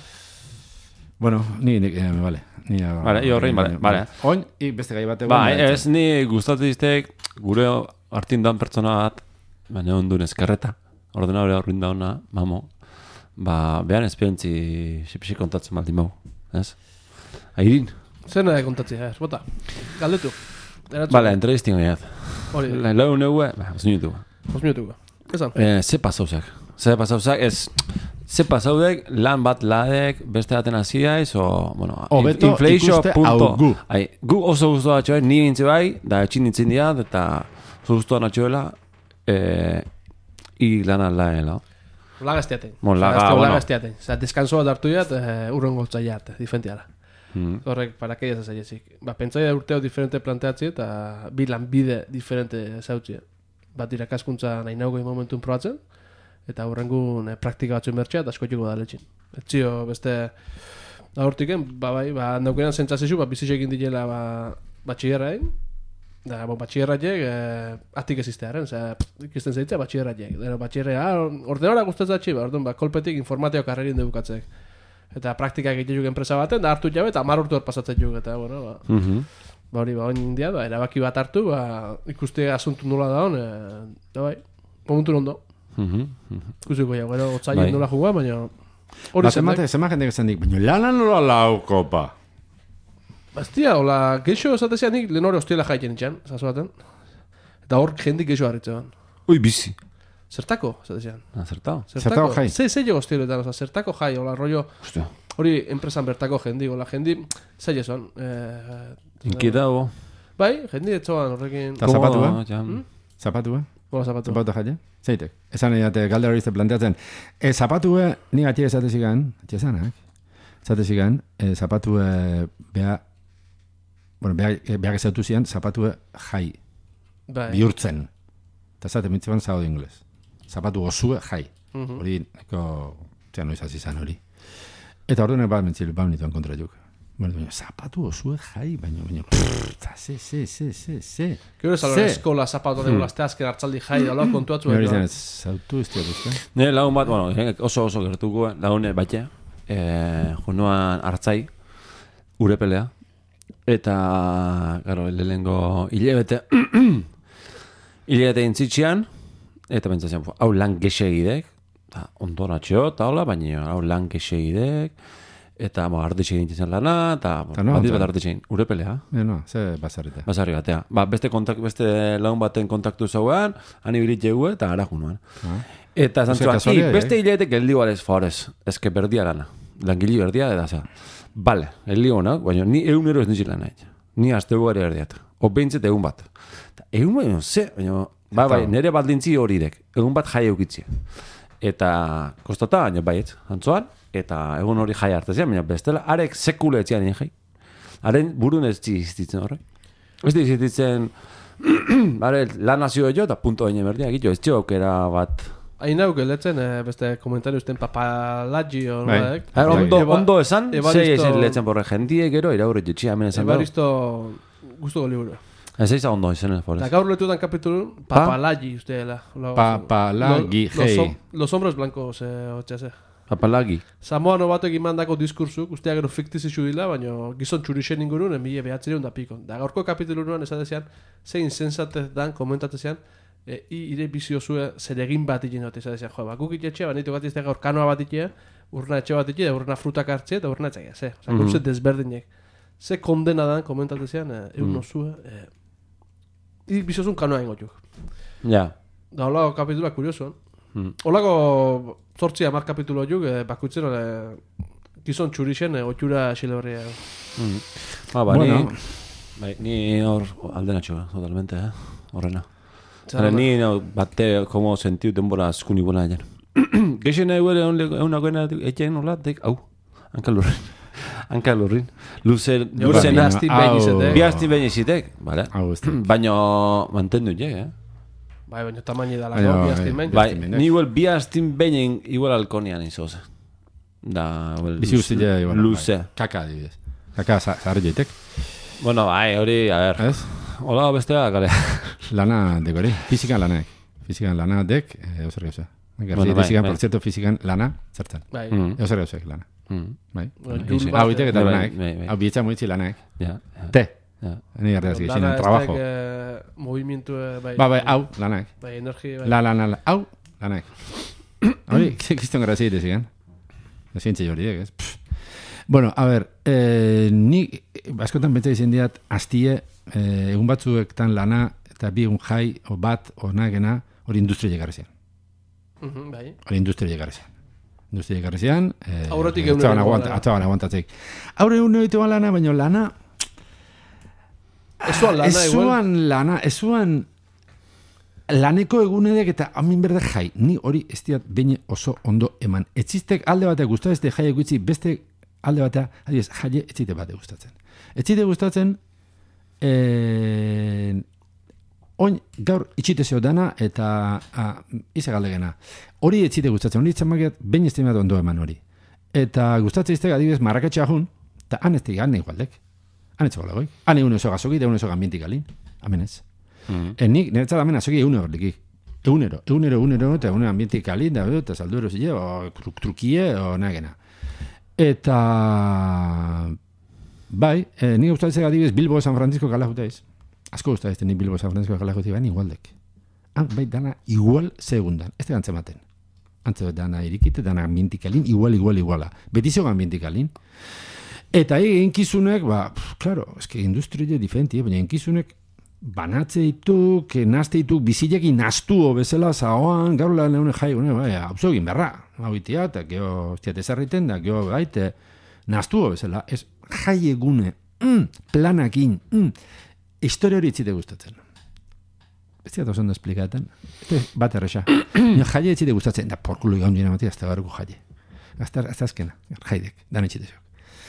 Speaker 2: Bueno, ni, ni eh, vale. Ni,
Speaker 1: Vale, i horrein, vale, vale.
Speaker 2: Oin, i beste gai bat egon.
Speaker 1: Ba, ez ni gustatu diztek, gure hartin dan pertsona bat, baina ondun eskerreta, ordenadore horrin da ona, mamo, ba, behan esperientzi xipsi kontatzen baldin bau, ez? Airin.
Speaker 3: Zer nahi kontatzea, ez, bota. Galdetu. Erantzun.
Speaker 1: Bale, entrevistin gaiat.
Speaker 3: Hori,
Speaker 1: Lau neue, ba, bost minutu.
Speaker 3: bost minutuko. Esan.
Speaker 1: Eh, ze pasauzak? Ze pasauzak, ez... Ze pasaudek, lan bat ladek, beste daten haziaiz, o, bueno,
Speaker 2: Hobeto ikuste hau gu.
Speaker 1: Ai, gu oso guztu atxoen, ni bintze bai, da etxin nintzen dira, eta oso guztu atxoela, eh, i lan alaela.
Speaker 3: Laga estiaten.
Speaker 1: Bon, laga,
Speaker 3: Laga
Speaker 1: bueno.
Speaker 3: estiaten. Osa, deskanso bat hartu jat, eh, urrengo txaiat, diferentiara.
Speaker 1: Mm.
Speaker 3: Horrek, para que ez azaiezik. Ba, pentsaia urteo diferente planteatzi eta bi lanbide diferente zautzi. Bat irakaskuntza nahi naugoi momentun probatzen, eta hurrengun eh, praktika batzuen bertxea, eta askoitiko da letxin. Etxio, beste, da hortiken, ba, bai, ba, naukenan zentzazizio, ba, bizitxekin dilela, ba, batxillerrain, Da, bo, batxierratiek, eh, atik eziztearen, oza, ikusten zeitzea batxierratiek. Dero, batxierrea, ordenora guztetza txiba, orduan, ba, kolpetik informatio karrerin debukatzek. Eta praktikak egite juk enpresa baten, da hartu jabe, eta mar urtu hor pasatzen juk, eta, bueno, ba,
Speaker 1: Mm -hmm.
Speaker 3: ba hori, ba, oin india, ba, erabaki bat hartu, ba, ikuste asuntu nola da hon, e, da, bai, momentu ondo.
Speaker 1: Mm -hmm.
Speaker 3: Ikusiko ja, gero, otzaien
Speaker 1: Bai.
Speaker 3: nola jugua, baina, hori zen,
Speaker 2: Bat, zema jendek esan dik, baina lana nola lauko, pa.
Speaker 3: Bastia, hola, geixo esatezean nik lehen hori hostiela jaiten itxan, zazu baten. Eta hor jendik geixo harritzean.
Speaker 1: Ui, bizi.
Speaker 3: Zertako, esatezean.
Speaker 1: Acertado.
Speaker 2: Zertako jai?
Speaker 3: Ze, ze jo hostieletan, oza, zertako jai, hola, rollo,
Speaker 1: Hostia.
Speaker 3: hori enpresan bertako jendi, hola, jendi, zaila zon. Eh,
Speaker 1: Inquietado.
Speaker 3: bai, jendi etzoan horrekin.
Speaker 2: Ta zapatu,
Speaker 1: Cómodo,
Speaker 2: eh?
Speaker 1: ja.
Speaker 2: Zapatu, eh?
Speaker 3: Hola, zapatu.
Speaker 2: Zapatu jaile? Zeitek. Esan edate galde hori planteatzen. E, zapatu, eh, nik atxe esatezigan, atxe esanak, esatezigan, e, zapatu, eh, beha, bueno, beha, beha gezautu zian, zapatu jai,
Speaker 3: Bai.
Speaker 2: bihurtzen. Eta zate, mitziban zaude ingles. Zapatu osue jai.
Speaker 3: Mhm.
Speaker 2: Hori, neko, zean noiz hasi zan hori. Eta orduan bat mentzil, bat nituen kontra juk. Bueno, baina, zapatu osue jai, baina, baina, pfff, ze, ze, ze, ze, ze.
Speaker 3: Gero ez alora eskola zapatu de gulazte azken hartzaldi jai, hola, kontuatzu.
Speaker 2: Hori
Speaker 3: edo.
Speaker 2: zen, zautu ez diaguzte.
Speaker 1: Nire lagun bat, bueno, oso oso gertuko, lagun batxe, eh, junuan hartzai, urepelea, eta, garo, lehengo hilebete, hilebete intzitxian, eta pentsatzen, hau lan gesegidek, ondoratxeo, eta hola, baina hau lan gesegidek, eta bo, arditxe egin lana, eta
Speaker 2: Ta no,
Speaker 1: badiz
Speaker 2: ta-
Speaker 1: bat arditxe egin, urepelea.
Speaker 2: Eh, no, ze basarrita.
Speaker 1: Basarri batea. Ba, beste, kontak, beste lagun baten kontaktu zauan, hani bilit jegue, eta ara junuan.
Speaker 2: Ah.
Speaker 1: Eta esan
Speaker 2: Ose,
Speaker 1: zuen,
Speaker 2: kasualia,
Speaker 1: "I, beste
Speaker 2: eh?
Speaker 1: hileetek geldi guarez favorez, ez que berdia lana. Langili berdia, eta za. Bale, geldi gona, baina ni egunero ez nizila nahi. Ni aztegu gari erdiat. O behintzet egun bat. Ta, egun baina, ze, baina, ba, bai, nire baldintzi hori dek. Egun bat jai eukitzi. Eta, kostata, baina baiet, antzoan, eta egun hori jai hartezian, baina bestela, arek sekule etzian nien jai. Haren burun ez zizitzen horrek. Ez zizitzen, bare, lan nazio jo, eta punto baina berdia, gitu, ez txio aukera bat.
Speaker 3: Hain hau geletzen, eh, beste komentario usten papalagi o
Speaker 2: Bai.
Speaker 3: noek.
Speaker 1: A ver, ondo,
Speaker 3: Eba-
Speaker 1: ondo esan,
Speaker 3: Evaristo-
Speaker 1: sei ezen letzen borre jendiek gero, iraurri jutxia hemen esan gero.
Speaker 3: Evaristo gustuko liburu.
Speaker 1: Ez eiza ondo izan,
Speaker 3: Eta
Speaker 1: forez.
Speaker 3: gaur letuetan kapitulun, papalagi usteela.
Speaker 2: Papalagi,
Speaker 3: Los,
Speaker 2: hey.
Speaker 3: los hombres blancos, eh, otxase.
Speaker 1: Papalagi.
Speaker 3: Samoano batek imandako diskursuk, ustea gero fiktizitzu dila, baina gizon txurixen ingurun, emile behatzireun da piko. Da gaurko kapitulunuan esatezean, zein sensatez dan, komentatezean, e, i- ire biziozue zeregin bat egin dut, esatezean, jo, bakuk itxetxe, banitu bat izte gaur kanoa bat itxe, urna etxe bat itxe, urna frutak hartze, eta urna etxea, ze. Osa,
Speaker 1: Mhm.
Speaker 3: gauze desberdinek. Ze kondena dan, komentatezean, e, egun nosue, e, i biziozun kanoa ingotuk.
Speaker 1: Ja.
Speaker 3: Da, holako kapitula kurioso.
Speaker 1: Mm.
Speaker 3: Holako zortzi hamar kapitulo juk, eh, bakutzen eh, gizon txurixen eh, otxura xile horria.
Speaker 1: Mm. Ba, ba,
Speaker 2: Bueno.
Speaker 1: ni... Bai, ni hor aldena txoga, totalmente, eh? Horrena.
Speaker 3: Zara,
Speaker 1: Zara, ni no, bate, como sentiu denbora askuni buena aien. Geixen eguere egun goena etxen nola, dek, au, hanka lurrin. Hanka lurrin. Luze,
Speaker 3: Jo,
Speaker 1: luze
Speaker 3: bi
Speaker 2: baina,
Speaker 3: asti
Speaker 2: hau-
Speaker 3: behin izetek.
Speaker 1: Bi asti behin izitek, vale.
Speaker 2: Hau ez da.
Speaker 1: Baina mantendu je, eh?
Speaker 3: Bai, baina tamaini da
Speaker 2: Baina,
Speaker 3: lako,
Speaker 2: bai.
Speaker 3: biaztin behin.
Speaker 1: Bai,
Speaker 2: Biaztin,
Speaker 1: ni igual bi astin behin igual alkonian izoz. Da, igual,
Speaker 2: Bizi guztia, igual.
Speaker 1: luze.
Speaker 2: bai. Kaka, adibidez. Kaka, zaharri jaitek.
Speaker 1: Bueno, bai, hori, a ver.
Speaker 2: Ez?
Speaker 1: Hola, bestea, kale.
Speaker 2: Lana dek hori. Fizikan lanak. Fizikan lana dek, eh, euser gauza.
Speaker 1: Bueno,
Speaker 2: Bueno,
Speaker 1: bai,
Speaker 2: fizikan,
Speaker 1: bai.
Speaker 2: por cierto, fizikan lana, zertzen.
Speaker 3: Bai,
Speaker 1: Mm.
Speaker 2: Euser gauzek lana.
Speaker 1: Mm.
Speaker 2: Bai.
Speaker 3: Bueno,
Speaker 1: Bai,
Speaker 3: jul
Speaker 1: sí.
Speaker 3: bat,
Speaker 2: Hau itek eta
Speaker 1: Bai,
Speaker 2: lanak.
Speaker 1: bai, bai.
Speaker 2: Hau bietza moitzi lanak.
Speaker 1: Ja, ja,
Speaker 2: Te.
Speaker 1: ja.
Speaker 2: Ni erdaz
Speaker 3: Lana
Speaker 2: gixinen,
Speaker 3: ez
Speaker 2: trabajo.
Speaker 3: dek, eh, movimentu, eh, bai.
Speaker 2: Ba, bai, hau, lanak.
Speaker 3: Bai, energi, bai.
Speaker 2: La, la, la, la, hau, lanak. Hori, kriston gara zide ziren. Zientzia horiek, ez? Pff. Bueno, a ver, eh, ni askotan bentsa izan diat, hastie, eh, egun batzuektan lana, eta bi egun jai, o bat, o nagena, hori industria llegarri zian.
Speaker 3: Mhm, bai.
Speaker 2: Hori industria llegarri zian. Industria llegarri zian. Eh,
Speaker 3: Aurretik
Speaker 2: eh,
Speaker 3: egunero
Speaker 2: atzaban
Speaker 3: egongo
Speaker 2: aguanta,
Speaker 3: lana.
Speaker 2: atzaban aguantatzeik. Aurre egun egitu lana, baina lana,
Speaker 3: Ez zuan lana,
Speaker 2: ez
Speaker 3: igual.
Speaker 2: zuan lana, ez zuan laneko egunedek eta hamin berde jai. Ni hori ez diat behin oso ondo eman. Etzistek alde batea gustatzen, ez jai egutzi, beste alde batea, adiez, jaie etzite bate gustatzen. Etzite gustatzen, eh, oin gaur itxite zeo dana eta ah, ize galdegena. Hori etzite gustatzen, hori itzen makiat, behin ez bat ondo eman hori. Eta gustatzen iztek adibidez marraketxea jun, eta han ez tegan igualdek. Han etxo galagoik. Han egun oso gazoki, egun oso ambientik alin. Hemen ez.
Speaker 1: Mm.
Speaker 2: E, nik, niretzat hemen azoki egunero berlikik. Egunero, egunero, egunero, eta egunero ambientik kalin, da, eta salduero zile, o truk, trukie, o nagena. Eta, bai, e, nik gustatzen adibidez Bilbo San Francisco kala jutaiz. Asko gustatzen nik Bilbo San Francisco kala jutaiz, baina igualdek. Han, bai, dana igual segundan, ez da gantzematen. Antze dana irikite, dana ambientik kalin, igual, igual, iguala. Betizio ambientik kalin. Eta egin kizunek, ba, pff, claro, eske industria diferentie, baina egin kizunek banatze dituk, nazte dituk, bizilekin naztuo bezala, zahoan, gaur lan egun jai, une, bai, hauzo egin berra, hau itia, eta geho, ziat ezarriten da, geho, baite, naztuo bezala, ez jai egune, mm, planakin, mm, historia hori itzite gustatzen. Ez ziat oso ondo esplikaten, este bat erresa, jai itzite gustatzen, da porkulo egon dira matia, ez da garuko jai. Azta azkena, jaidek, dan itxitezok.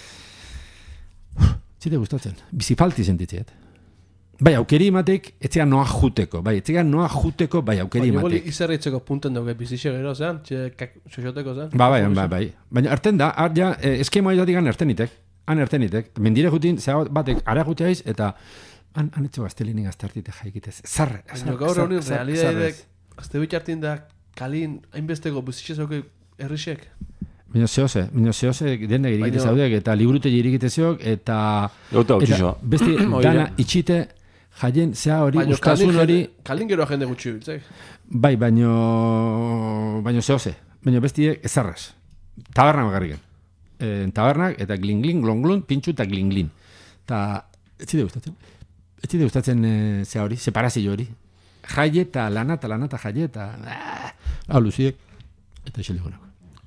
Speaker 2: Itzite gustatzen, bizifalti sentitzeet. Bai, aukeri ematek, etzea noa juteko, bai, etzea noa juteko, bai, aukeri ematek.
Speaker 3: Baina izerritzeko punten dugu bizixe gero, zean, xoxoteko, zean.
Speaker 2: Ba, bai, bai, bai. Baina arten da, ar ja, eh, eskema izatik han ertenitek, han ertenitek. Mendire jutin, zea batek, ara juteaiz, eta han, han etxo gaztelinik aztartite jaikitez. Zarre,
Speaker 3: baina gaur honin, realidadek, azte bitxartin da, kalin, hainbesteko bizixe zauke herrixek.
Speaker 2: Baina zehose, baina zehose dende irikite zaudek, eta liburute irikite zeok, eta...
Speaker 1: Gauta utxixo.
Speaker 2: Besti, dana itxite, jaien, zea hori, ustazun hori...
Speaker 3: Kalin gero jende gutxi biltzek.
Speaker 2: Bai, baino... Baino zehose. Baino bestiek ezarraz. Taberna bakarriken. E, tabernak, eta glin-glin, glon-glon, pintxu eta glin-glin. Eta, etxide gustatzen. Etxide gustatzen e, zea hori, separazio hori. Jaie eta lana, eta lana, eta jaie, eta... Hau, luziek. Eta ixel digonako.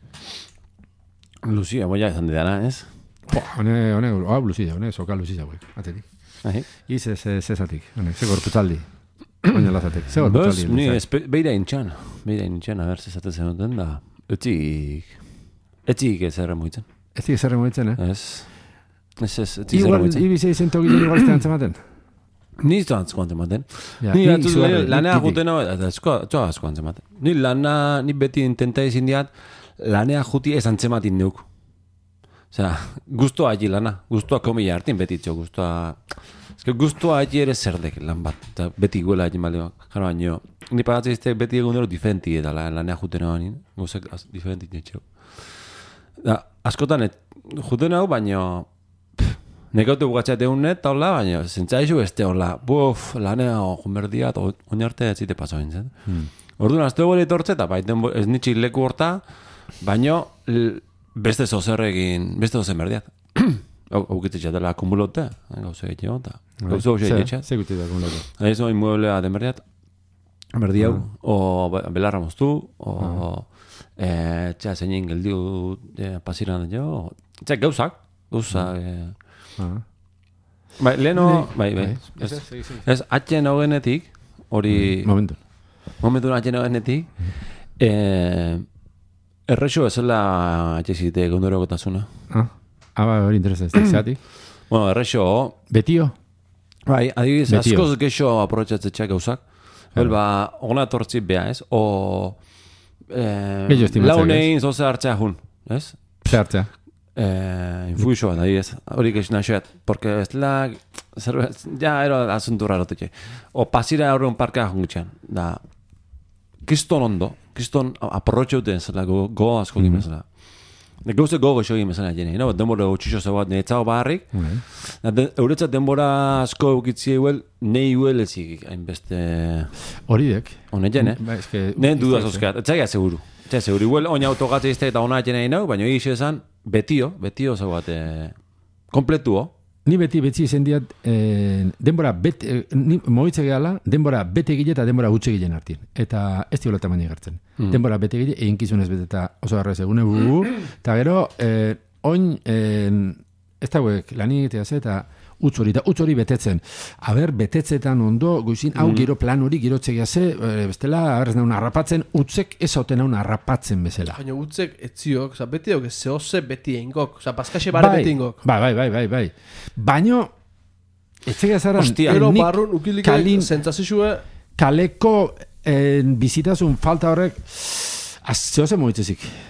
Speaker 1: Luzia, boia izan didana, ez?
Speaker 2: Hone, hone, hau luzia, hone, soka luzia, hauek, atetik.
Speaker 1: Ahi.
Speaker 2: Iz, ez, ez, ezatik, hone, ze gorputzaldi. Baina lazatek, ze gorputzaldi.
Speaker 1: Bos, ni, espe, beira intxan, beira intxan, a ber, zezaten zenuten da, etzik, etzik ez erre moitzen.
Speaker 2: Etzik ez erre moitzen, eh?
Speaker 1: Ez, ez, ez, etzik ez erre moitzen.
Speaker 2: Igual, ibizei zentogile igual ez antzematen?
Speaker 1: Ni ez antzeko antzematen.
Speaker 2: Ja,
Speaker 1: ni
Speaker 2: ni
Speaker 1: atuz,
Speaker 2: izugarri,
Speaker 1: lanea
Speaker 2: ni
Speaker 1: juten hau, eta esko, txoa asko antzematen. Ni lana, ni beti intenta izin diat, lanea juti ez antzematin neuk. Osea, guztua agi lana, guztua komila hartin betitxo, guztua... Ez que guztua agi ere zerdek lan bat, eta beti guela agi maleo. Jaro baino, ni pagatzen izte beti egunero diferenti eta lanea juten hau nien, guzek diferenti netxeo. Da, askotan et, juten hau, baino... Nekautu bukatzea eunet, eta hola, baina zentzaizu beste hola, buf, lanea junberdia, eta oinarte ez zite paso bintzen. Hmm. Orduan, azte gure etortze, eta baiten ez nitxik leku horta, baino... Beste zozerrekin, beste zozen berdiat. Hau gitzea dela akumulote, gauze egiteko, eta gauze gauze egiteko.
Speaker 2: Ze guti da akumulote?
Speaker 1: Ahí zoi mueblea den berdiat, berdi hau, o belarra moztu, o txea zeinin geldiu pasiran jo, txea gauzak, gauzak. Bai, leheno, bai, bai, ez atxen haugenetik, hori...
Speaker 2: Momentu.
Speaker 1: Momentu atxen haugenetik, eh... Errexo ezela atxezite gondorokotasuna.
Speaker 2: Ah, ah, hori interesa ez, zeatik?
Speaker 1: Bueno, errexo...
Speaker 2: Betio?
Speaker 1: Bai, adibiz, askoz geixo aprobetxatzetxak gauzak. Bel, ba, ogna tortzi beha, ez? O... Eh, launein zoze hartzea jun, ez?
Speaker 2: Ze hartzea?
Speaker 1: Eh, infuixo bat, adibiz. Hori geix naxoet, porque ez la... Zerbez, ja, ero asuntu rarotetxe. O pasira horren parkea jungitxean. Da, kiston ondo. Kiston aprobetxauten zela, go, go asko mm-hmm. gimezela. Gauze gogo iso gimezela jene, no? Denbora utxixo zauat netzao barrik. Mm-hmm. Euretzat denbora asko eukitzie huel, nahi huel ezik, hainbeste...
Speaker 2: Horidek.
Speaker 1: Honet jene.
Speaker 2: Ba, eske...
Speaker 1: Nehen dudaz oskeat, etzagia seguru. Etzagia seguru. Huel, oina autogatze izte eta hona jene nahi, baina egin esan, betio, betio zauat, eh, kompletuo.
Speaker 2: Ni beti betzi izan diat, eh, denbora bet, eh, ni moitze gehala, denbora bete gile eta denbora gutxe gilen hartin. Eta ez diola tamaini gertzen. Mm. Denbora bete gile, egin kizunez beteta oso garrez egune bugu. Eta gero, eh, oin, eh, ez dauek lani egitea ze, eta utz hori, eta utz hori betetzen. Aber, betetzetan ondo, goizin, hau gero plan hori, gero txegia ze, e, bestela, aberrez naun harrapatzen, utzek ez hauten naun harrapatzen bezala.
Speaker 3: Baina utzek etziok, oza, beti dauk, zehose beti eingok, oza, paskaxe bare beti eingok.
Speaker 2: Bai, bai, bai, bai, bai. Baina, etxegia zaran,
Speaker 3: ero barrun, ukilikek, zentzazizue...
Speaker 2: Kaleko eh, bizitasun falta horrek, zehose moitzezik.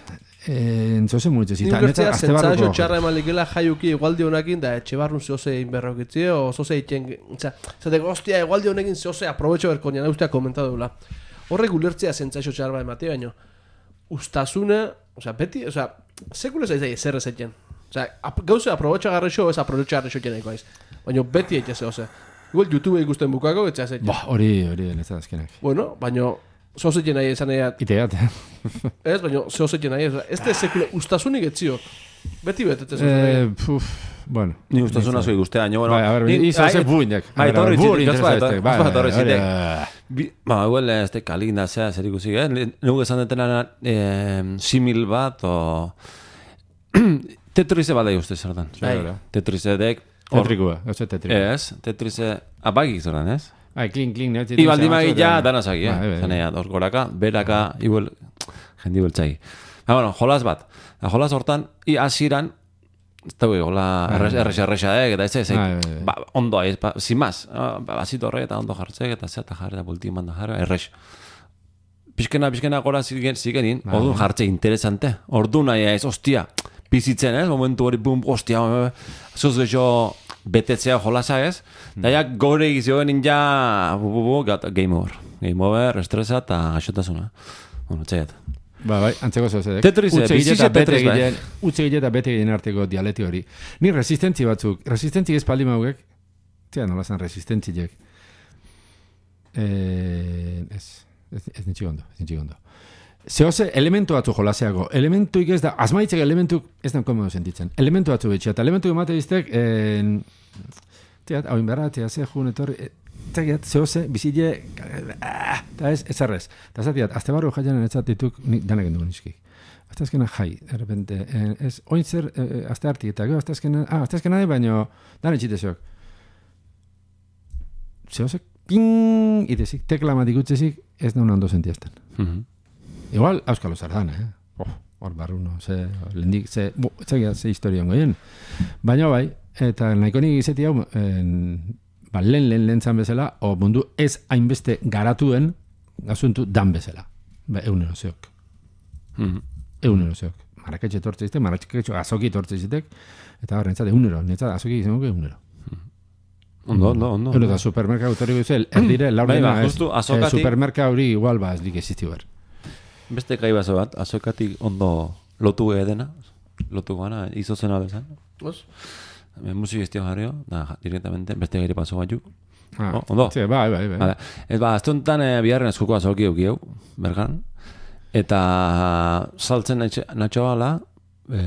Speaker 2: En zoze muitze zita.
Speaker 3: Ingertzea zentzazio txarra eman likela jaiuki igualdi honekin da etxebarrun zehoze inberrokitzi o zoze itxen... Zateko, hostia, igualdi honekin zehoze aprobetxo berkonia, ustea komentatu dula. Horrek ulertzea zentzazio txarra emate, baina ustasune, osea, beti, osea, sekule zaizai ezer ez etxen. Osea, gauze aprobetxo agarrexo, ez aprobetxo agarrexo etxen eko aiz. Baina beti etxe zehoze. Igual YouTube ikusten bukako, etxea zetxen.
Speaker 2: Ba, hori, hori, ez da azkenak.
Speaker 3: Bueno, baina... Zozetzen nahi esan nahi...
Speaker 2: Iteat,
Speaker 3: ez, baina zozetzen nahi... Ez da sekule ustasunik etzio. Beti betetzen
Speaker 2: eh, puf, bueno.
Speaker 1: Ni ustasuna zoi guztea, baina, bueno...
Speaker 2: Bai, a ver, izo ze buinak.
Speaker 1: Bai, torri txitik, gazpa,
Speaker 2: bai,
Speaker 1: torri txitik. Ba, huel, ez te kalinda, zea, zer ikusi, eh? Nugu esan detena simil bat, o... Tetrize bat da uste zertan. Tetrize dek...
Speaker 2: Tetrikua, ez tetrikua.
Speaker 1: Ez, tetrize... Abagik zertan, ez?
Speaker 2: Bai, klin, klin, ne?
Speaker 1: I baldimagi ja danazaki, eh? Zanea, dos goraka, beraka, igual, jendi beltzai. Ba, bueno, jolas bat. Da, jolas hortan, i asiran, ez da, hola, errexa-errexa, eh? Eta ez ez, ba, ondo, ez, ba, sin más. Basito horre, eta ondo jartzek, eta zeta jarre, eta bulti manda jarre, errex. Pizkena, pizkena gora zigenin, orduan jartze interesante. Orduan nahi ez, ostia, bizitzen, ez? Momentu hori, bum, ostia, zoz gehiago, betetzea jolasa ez, da ja gore egizioen ja bu, bu, bu, game over. Game over, estresa eta gaixotasuna. Bueno, txaiat.
Speaker 2: Ba, bai, antzeko zozedek.
Speaker 1: Tetrize, bizize Tetriz, bai.
Speaker 2: Utse gile eta bete gile arteko dialeti hori. Ni resistentzi batzuk, resistentzi ez paldi maugek, tia nola zan resistentziek. Eh, ez, ez, ez nintxigondo, ez nintxigondo. Zehoze, elementu batzu jolaseago. Elementuik ez da, asmaitzek elementuk ez da komodo sentitzen. Elementu batzu betxea, eta elementu emate biztek, en... Teat, hau inberra, teat, ze jun etorri, teat, zehoze, bizile, eta ez, ez arrez. Eta zatiat, azte barru jaianen ez zatituk, danak endugu nizkik. Azte azkena jai, de repente, ez, oin zer, azte hartik, eta gero, azte azkena, ah, azte azkena, baino, dan etxiteziok. Zehoze, ping, itezik, tekla matik utzezik, ez da un ondo sentiazten.
Speaker 1: Mhm.
Speaker 2: Igual, auskalo zardan, eh? Oh, hor barru, no, ze, lendik, ze, bo, etzagia, ze historian goien. Baina bai, eta nahiko nik izeti hau, en, ba, lehen lehen lehen zan bezala, o mundu ez hainbeste garatuen, gazuntu dan bezala. Ba, eunero zeok.
Speaker 1: Mm-hmm.
Speaker 2: Eunero zeok. Maraketxe tortze zitek, maraketxe azoki tortze zitek, eta horrentzat eunero, netzat azoki izango eunero.
Speaker 1: Ondo, ondo, ondo.
Speaker 2: Eta supermerkau torri guzel, erdire, laurdena,
Speaker 1: ez,
Speaker 2: eh, supermerkau hori igual, ba, ez dik ezisti ber.
Speaker 1: Beste gai bazo bat, azokatik ondo lotu edena, lotu gana, izo zena bezan.
Speaker 3: Os?
Speaker 1: Musik estio jarrio, da, directamente, beste gaire paso bat juk.
Speaker 2: Ah,
Speaker 1: oh, ondo?
Speaker 2: Sí, bai, bai, bai.
Speaker 1: Vale. Ez ba, azte honetan e, biharren eskuko azolki eukieu, bergan. Eta saltzen natxo gala, e,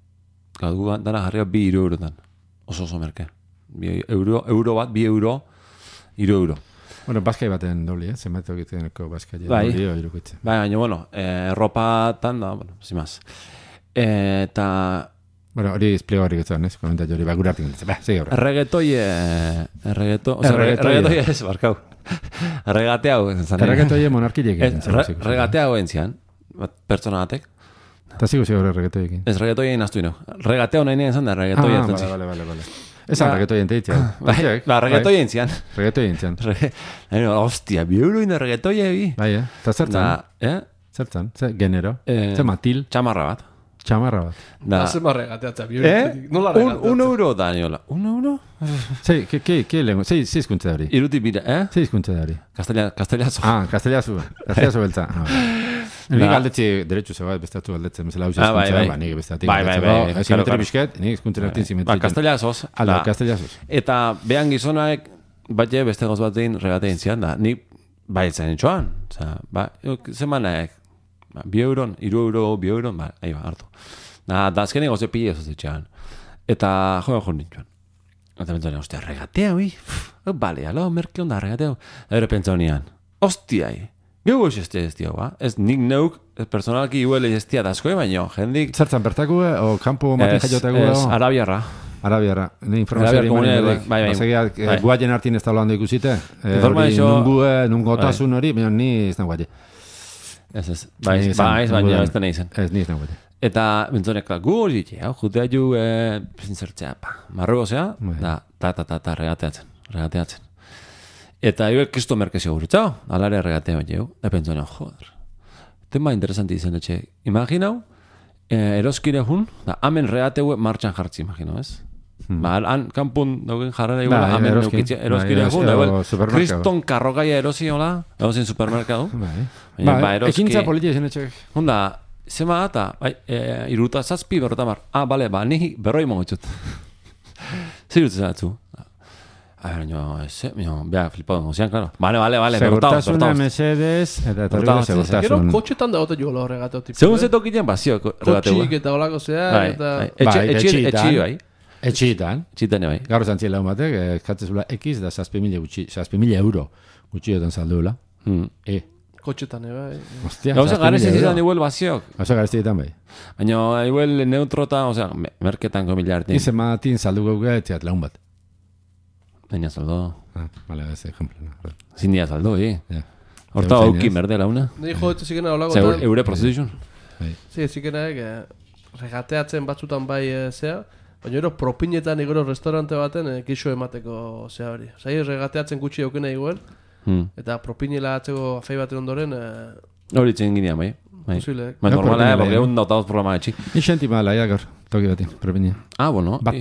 Speaker 1: gaudu dara jarrio bi iru eurotan. Oso oso merke. Bi euro, euro bat, bi euro, iru euro.
Speaker 2: Bueno, baskai baten dobli, eh? Zenbait egiteneko baskai
Speaker 1: bai.
Speaker 2: dobli irukitze.
Speaker 1: Bai, baina, bueno, eh, ropatan da, bueno, sin más. Eh, eta...
Speaker 2: Bueno, hori espliego hori getzen, ez? Komentatio hori, ba, gure hartik enditzen. Ba, segi horre.
Speaker 1: Erregetoi, eh, erregeto... O sea, erregetoi ez, barkau. Erregate hau.
Speaker 2: Erregetoi monarkilek egiten.
Speaker 1: Erregate hau entzian, pertsona batek.
Speaker 2: Eta zigo zigo erregetoi egin.
Speaker 1: Ez, erregetoi egin astu ino. Erregate hau nahi nien zan da, erregetoi
Speaker 2: ah, vale, vale, vale, vale. Ez han reggaetoi enteitzea.
Speaker 1: Ba, reggaetoi entzian.
Speaker 2: Reggaetoi entzian.
Speaker 1: Hostia, bi euro ina reggaetoi egi.
Speaker 2: Bai, eh? Eta zertzan?
Speaker 1: Eh?
Speaker 2: Zertzan? Zer genero? Zer matil?
Speaker 1: Txamarra bat.
Speaker 2: Txamarra bat.
Speaker 3: Da. Zer ma regateatza, bi
Speaker 1: euro. Eh? Nola regateatza? Un euro da, niola. Un euro?
Speaker 2: Zei, ke lengu? Zei izkuntze da hori?
Speaker 1: Iruti bira, eh?
Speaker 2: Zei izkuntze da hori?
Speaker 1: Castellazo.
Speaker 2: Ah, castellazo. Castellazo beltza. Nik galdetzi, derechu zeba, bestatu galdetzen, bezala hau izkuntza, ba, nik bestatik.
Speaker 1: Bai, bai, bai.
Speaker 2: Ez simetri bisket, nik izkuntza nartin simetri.
Speaker 1: Ba, castellazoz.
Speaker 2: Alda, castellazoz.
Speaker 1: Eta behan gizonaek, bate beste goz batein regatein zian da. Nik, bai, zain etxoan. Osa, ba, zemanaek, bi euron, iru euro, bi euron, ba, ahi ba, hartu. Da, da azkenik goze pile ezoz etxean. Eta, joan joan nintxuan. Eta pentsau, ostia, regatea, ui, bale, alo, merke onda, regatea. Eta pentsau nian, ostia, geu ez ez ez dio, ba? Ez nik neuk, ez personalki huele ez tia daskoe, baino, jendik...
Speaker 2: Zertzan bertakue, o kampo maten jaiotakue?
Speaker 1: Ez, arabiarra.
Speaker 2: Arabiarra. Ne informazio hori mani dudek. Bai, bai. Basegia, guaien hartin ez talando ikusite.
Speaker 1: Informazio...
Speaker 2: Nungue, nungotasun hori, baina ni ez nagoaie.
Speaker 1: Ez, ez. Baiz, baiz, baina ez da nahi zen.
Speaker 2: Ez, ni ez nagoaie.
Speaker 1: Eta, bentzonek, gu hori ditu, hau, jutea ju, zintzertzea, pa, marrugozea, da, ta, ta, ta, ta, regateatzen, regateatzen. Eta jo, kisto merkezio gurutzao, alare regatea bat jau, da pentsona, joder, tema interesanti izan etxe, imaginau, eh, eroskire jun, da, amen reateue martxan jartzi, imagino, ez? Hmm. Ba, han, kanpun daugen jarrera igual,
Speaker 2: Bai,
Speaker 1: amen
Speaker 2: eroski.
Speaker 1: eukitxe, eroskire
Speaker 2: Bai,
Speaker 1: jun,
Speaker 2: edo
Speaker 1: da, igual,
Speaker 2: supermerkatu.
Speaker 1: kriston karrogaia erosi, hola, erosin supermerkadu.
Speaker 2: Bai.
Speaker 1: Baina,
Speaker 2: Bai,
Speaker 1: ba, eroski...
Speaker 2: ekintza politia zen etxek.
Speaker 1: Hunda, zema eta, bai, e, iruta zazpi berrota mar. Ah, bale, ba, ni berroi mogotxut. Zer dut zatzu? A ver, no, ese, no, beha, flipado, ozean, claro. Vale, vale, vale, berrotamos,
Speaker 2: Segurtasuna
Speaker 1: berrotamos.
Speaker 2: mesedez, eta etorriko
Speaker 1: Berrotamos,
Speaker 3: Gero
Speaker 2: segurtasun.
Speaker 3: kotxetan da gote jola horregateo tipu.
Speaker 1: Segun zetokiten, bazio,
Speaker 3: Kotxik eta olako zea,
Speaker 1: Bai,
Speaker 3: eta...
Speaker 1: bai. Etxe,
Speaker 2: Bai,
Speaker 1: etxe,
Speaker 2: etxeetan.
Speaker 1: etxe, bai.
Speaker 2: Etxitan.
Speaker 1: Etxeetan, bai.
Speaker 2: Gaur zantzien lagun batek, eskatzezula X da zazpi mila gutxi, zazpi mila euro gutxiotan salduela.
Speaker 1: Hmm.
Speaker 2: E,
Speaker 3: Kotxetan, bai.
Speaker 2: ostia,
Speaker 1: Gauza,
Speaker 2: zazpi
Speaker 1: garez
Speaker 2: mila
Speaker 1: ez izan
Speaker 2: euro.
Speaker 1: igual baziok.
Speaker 2: Gauza gareztietan bai.
Speaker 1: Baina, igual neutrota, osea, me- merketan komila hartin.
Speaker 2: Izen matin saldu gauga etxeat lagun bat.
Speaker 1: Baina saldo.
Speaker 2: Ah, vale, ez ejemplo. No.
Speaker 1: Zindia saldo, eh.
Speaker 2: Ja.
Speaker 1: Horta,
Speaker 2: Eusen,
Speaker 1: auki
Speaker 2: ez?
Speaker 1: merde launa.
Speaker 3: Ni jo, etxe zikena olako...
Speaker 1: Ze,
Speaker 3: eta-
Speaker 1: eure prostitution.
Speaker 3: Sí, zikena, eh, regateatzen batzutan bai eh, zea, baina ero propinetan igoro restaurante baten eh, kixo emateko zea hori. Zai, regateatzen gutxi eukena igual,
Speaker 1: Hmm.
Speaker 3: eta propinela atzeko afei baten ondoren, eh,
Speaker 1: Hori tzen ginean, bai. Bai.
Speaker 3: posible.
Speaker 1: Bai,
Speaker 2: No,
Speaker 1: normala,
Speaker 2: propina,
Speaker 1: eh, porque
Speaker 2: bai.
Speaker 1: egun dautauz programa etxik.
Speaker 2: Ni sentima laia gaur, toki bati, propinia.
Speaker 1: Ah, bueno.
Speaker 2: Bat.
Speaker 1: i-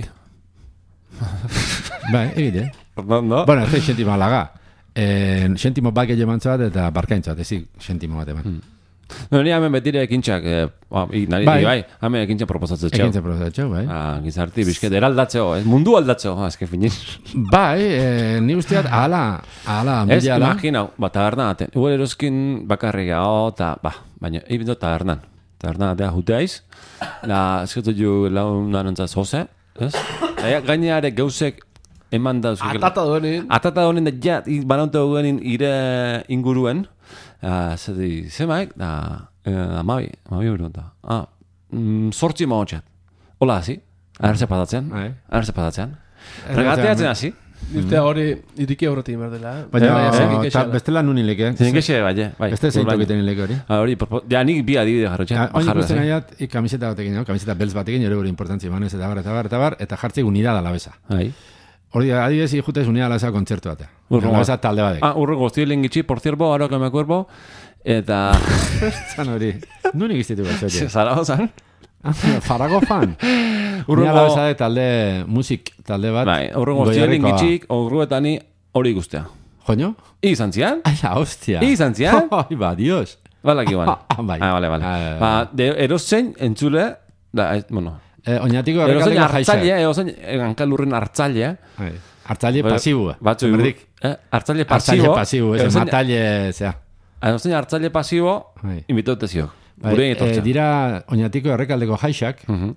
Speaker 2: Bai, egite.
Speaker 1: No, no.
Speaker 2: Bueno, ez da sentima laga. Eh, sentimo bat gehiago emantzat eta barkaintzat, ezik sentimo bat eman.
Speaker 1: No, ni hemen betire ekintxak, eh, ba, i, nari,
Speaker 2: Bai.
Speaker 1: bai. bai, hemen ekintxak proposatzen txau.
Speaker 2: Ekintza prozesatzeu, bai.
Speaker 1: Ah, gizarti, bizket, eraldatzeo, eh? Mundu aldatzeo, azke finin.
Speaker 2: Bai, eh, ni usteat ahala, ahala,
Speaker 1: Ez,
Speaker 2: mila ala.
Speaker 1: imaginau, ba, taberna baten. Igual eroskin bakarriga, o, ta, ba, baina, ebindu tabernan. Taberna batea juteaiz, la, esketu ju laun narontza zoze, ez? Eta gaineare geuzek eman da zuzuk.
Speaker 3: Atata duenin,
Speaker 1: Atata honen da, ja, i- banauta duenin ire inguruen, uh, zedi, zemaik, da, uh, amabi, amabi euro da. Ah, mm, sortzi maotxat. Hola, hasi, ahertze patatzen,
Speaker 2: Bai.
Speaker 1: ahertze patatzen. Regateatzen hasi.
Speaker 3: Nirtea hori iriki aurreti berdela. Eh?
Speaker 2: Baina,
Speaker 3: Bai, ezak
Speaker 2: ta,
Speaker 3: ikexala.
Speaker 2: bestela nun hileke.
Speaker 1: Zinen gexe, bai, bai.
Speaker 2: Beste zeitu egiten hileke hori.
Speaker 1: Ah, hori, propo- ja, nik bi adibide jarrotxea.
Speaker 2: Oin ikusten nahiat, ik kamiseta batekin, no? Kamiseta beltz batekin, ere gure importantzia emanez, eta bar, eta bar, eta bar, eta jartzik unidad alabeza.
Speaker 1: Bai.
Speaker 2: Hori, adibidez, ikutez unidad alabeza kontzertu batea.
Speaker 1: Urrungo.
Speaker 2: Alabeza talde batek.
Speaker 1: Ah, urrengo, estoy lengitxi, por cierto, ahora que me acuerdo, eta...
Speaker 2: Zan hori, nun ikiztitu bat, zote.
Speaker 1: Zara zan?
Speaker 2: Farago fan. Unidad alabeza de talde, musik talde bat.
Speaker 1: Bai, urrengo, estoy
Speaker 2: Goierrikoa.
Speaker 1: lengitxik, urruetani hori guztia.
Speaker 2: Joño?
Speaker 1: Izan zian?
Speaker 2: Ai, la hostia.
Speaker 1: Izan zian?
Speaker 2: Ai, ba, dios.
Speaker 1: Balak iban.
Speaker 2: Ah, bai.
Speaker 1: Ah, vale, vale.
Speaker 2: Ah,
Speaker 1: Ba, de, erozein entzule, da, ez, bueno,
Speaker 2: Eh, oinatiko
Speaker 1: erozein
Speaker 2: errekaldeko
Speaker 1: hartzaile,
Speaker 2: jaixak.
Speaker 1: erozein hankalurren hartzaile,
Speaker 2: Bai. Hartzaile pasibu.
Speaker 1: batzu,
Speaker 2: Berdik.
Speaker 1: eh, hartzaile
Speaker 2: Hartzaile
Speaker 1: pasibo,
Speaker 2: pasibu, ez,
Speaker 1: erozein-
Speaker 2: mataile, zea.
Speaker 1: erozein hartzaile pasibo,
Speaker 2: Bai.
Speaker 1: invitaute ziok.
Speaker 2: Bai,
Speaker 1: Gure
Speaker 2: eh,
Speaker 1: etortza.
Speaker 2: dira oinatiko errekaldeko jaixak,
Speaker 1: Mhm.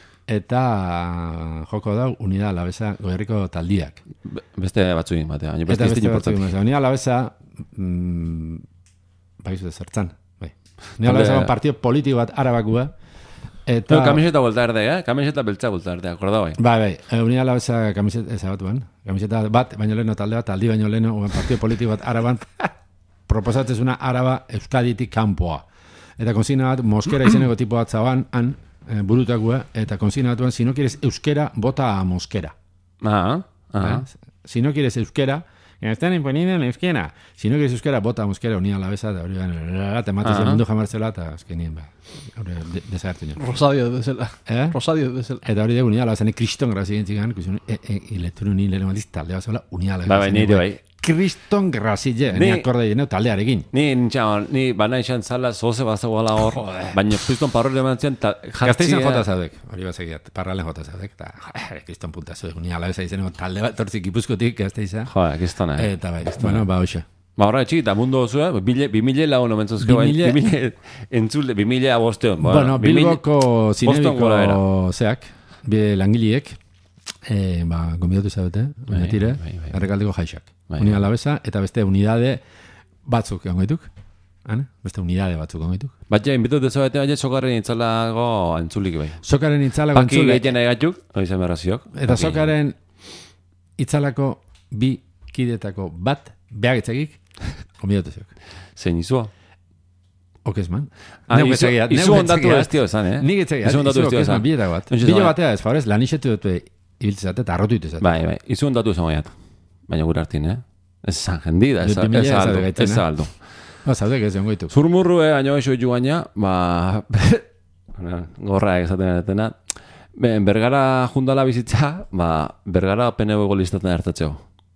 Speaker 2: eta joko dau unidad alabeza goierriko taldiak.
Speaker 1: Be- Beste batzuin batea, baina beste
Speaker 2: Eta
Speaker 1: izten
Speaker 2: beste batzuk
Speaker 1: importante.
Speaker 2: emazea. Unidad alabeza, mm, bai zute zertzan. Bai. Unidad
Speaker 1: Talde-
Speaker 2: alabeza partio politiko bat arabakua. Eta...
Speaker 1: No, kamiseta volta erde, eh? Kamiseta beltza volta erde, akorda bai.
Speaker 2: Bai, bai, eh, unidad alabeza kamiseta, ez bat ban. Kamiseta bat, baino leheno talde bat, taldi baino leheno, oan partio politiko bat araban, proposatzezuna araba euskaditik kanpoa. Eta konsigna bat, moskera izeneko tipo bat zaban, han, eh, burutakua, eta konsigna batuan, si no quieres euskera, bota a moskera.
Speaker 1: Ah, ah.
Speaker 2: ¿Eh? Si no quieres euskera, que me están imponiendo en euskera. Si no quieres euskera, bota a moskera, unia la besa, eta hori gana, te mates
Speaker 1: Aha.
Speaker 2: el mundu jamartzela, eta azkenien, ba, hori de- desagertu nio.
Speaker 3: Rosadio bezala.
Speaker 2: Eh?
Speaker 3: Rosadio bezala.
Speaker 2: Eta hori de unia la besa, ne kriston grazia gintzigan, ikusi, e, e, ileturu ni lehen matiz talde bat zola, unia la besa.
Speaker 1: Ba, bai, nire bai.
Speaker 2: Kriston grazia,
Speaker 1: Ni-
Speaker 2: ni akorde jeneu taldearekin.
Speaker 1: Ni, nintxan, ni bana izan zala, zoze bazagoala hor, baina kriston parrole eman zian, ta
Speaker 2: Gazteizen
Speaker 1: jartzia...
Speaker 2: jota zaudek, hori bat segiat, parralen jota zaudek, eta joder, kriston punta zuek, unia la besa izeneko talde bat, tortzik ipuzkotik Gazteiza.
Speaker 1: Joder, kristona, eh?
Speaker 2: Eta bai, bueno, ba, hoxe.
Speaker 1: Ba, horra etxik, eta mundu zuen, bimile lagun omentzuzko, bai,
Speaker 2: Bimile-
Speaker 1: bimile entzule, bimile abosteon.
Speaker 2: Bueno, Bilboko
Speaker 1: Boston gora
Speaker 2: zinebiko zeak, bi langiliek, eh, ba, gombidatu zabete, unetire,
Speaker 1: bai, bai.
Speaker 2: errekaldeko jaixak.
Speaker 1: Bai,
Speaker 2: Unidad
Speaker 1: bai.
Speaker 2: labeza, eta beste unidade batzuk gangoituk. Hane? Beste unidade batzuk gangoituk.
Speaker 1: Batja, inbitut dezo bete, baina sokarren itzalago entzulik bai.
Speaker 2: Sokaren itzalako
Speaker 1: Paki
Speaker 2: entzule,
Speaker 1: gehien egatuk, hori zen berraziok.
Speaker 2: eta sokaren itzalako bi kidetako bat, behagitzakik, gombidatu zeok.
Speaker 1: Zein izua.
Speaker 2: Okezman.
Speaker 1: Ah,
Speaker 2: Neuk
Speaker 1: izu-
Speaker 2: etzagiat,
Speaker 1: izu
Speaker 2: neuk
Speaker 1: ondatu
Speaker 2: etzagiat.
Speaker 1: ez tio esan, eh?
Speaker 2: Nik etzagiat,
Speaker 1: Izu ondatu ez tio
Speaker 2: okezman
Speaker 1: esan.
Speaker 2: biletak bat.
Speaker 1: Ontsi
Speaker 2: Bilo
Speaker 1: zama.
Speaker 2: batea ez, favorez, lanixetu dut ibiltzat eta arrotu dituzat.
Speaker 1: Bai, bai, izu ondatu esan gaiat. Baina gure hartin, eh? Ez zan jendida, ez
Speaker 2: Bi mila
Speaker 1: ez
Speaker 2: ez
Speaker 1: aldo,
Speaker 2: zaude gaitzen,
Speaker 1: ez
Speaker 2: eh?
Speaker 1: aldo.
Speaker 2: Ba, zaudek ez jongoituk.
Speaker 1: Zurmurru, eh, aino eixo joaina, ba... gorra esaten dutena. Bergara jundala bizitza, ba, Bergara P N V-go listaten hartatzeko.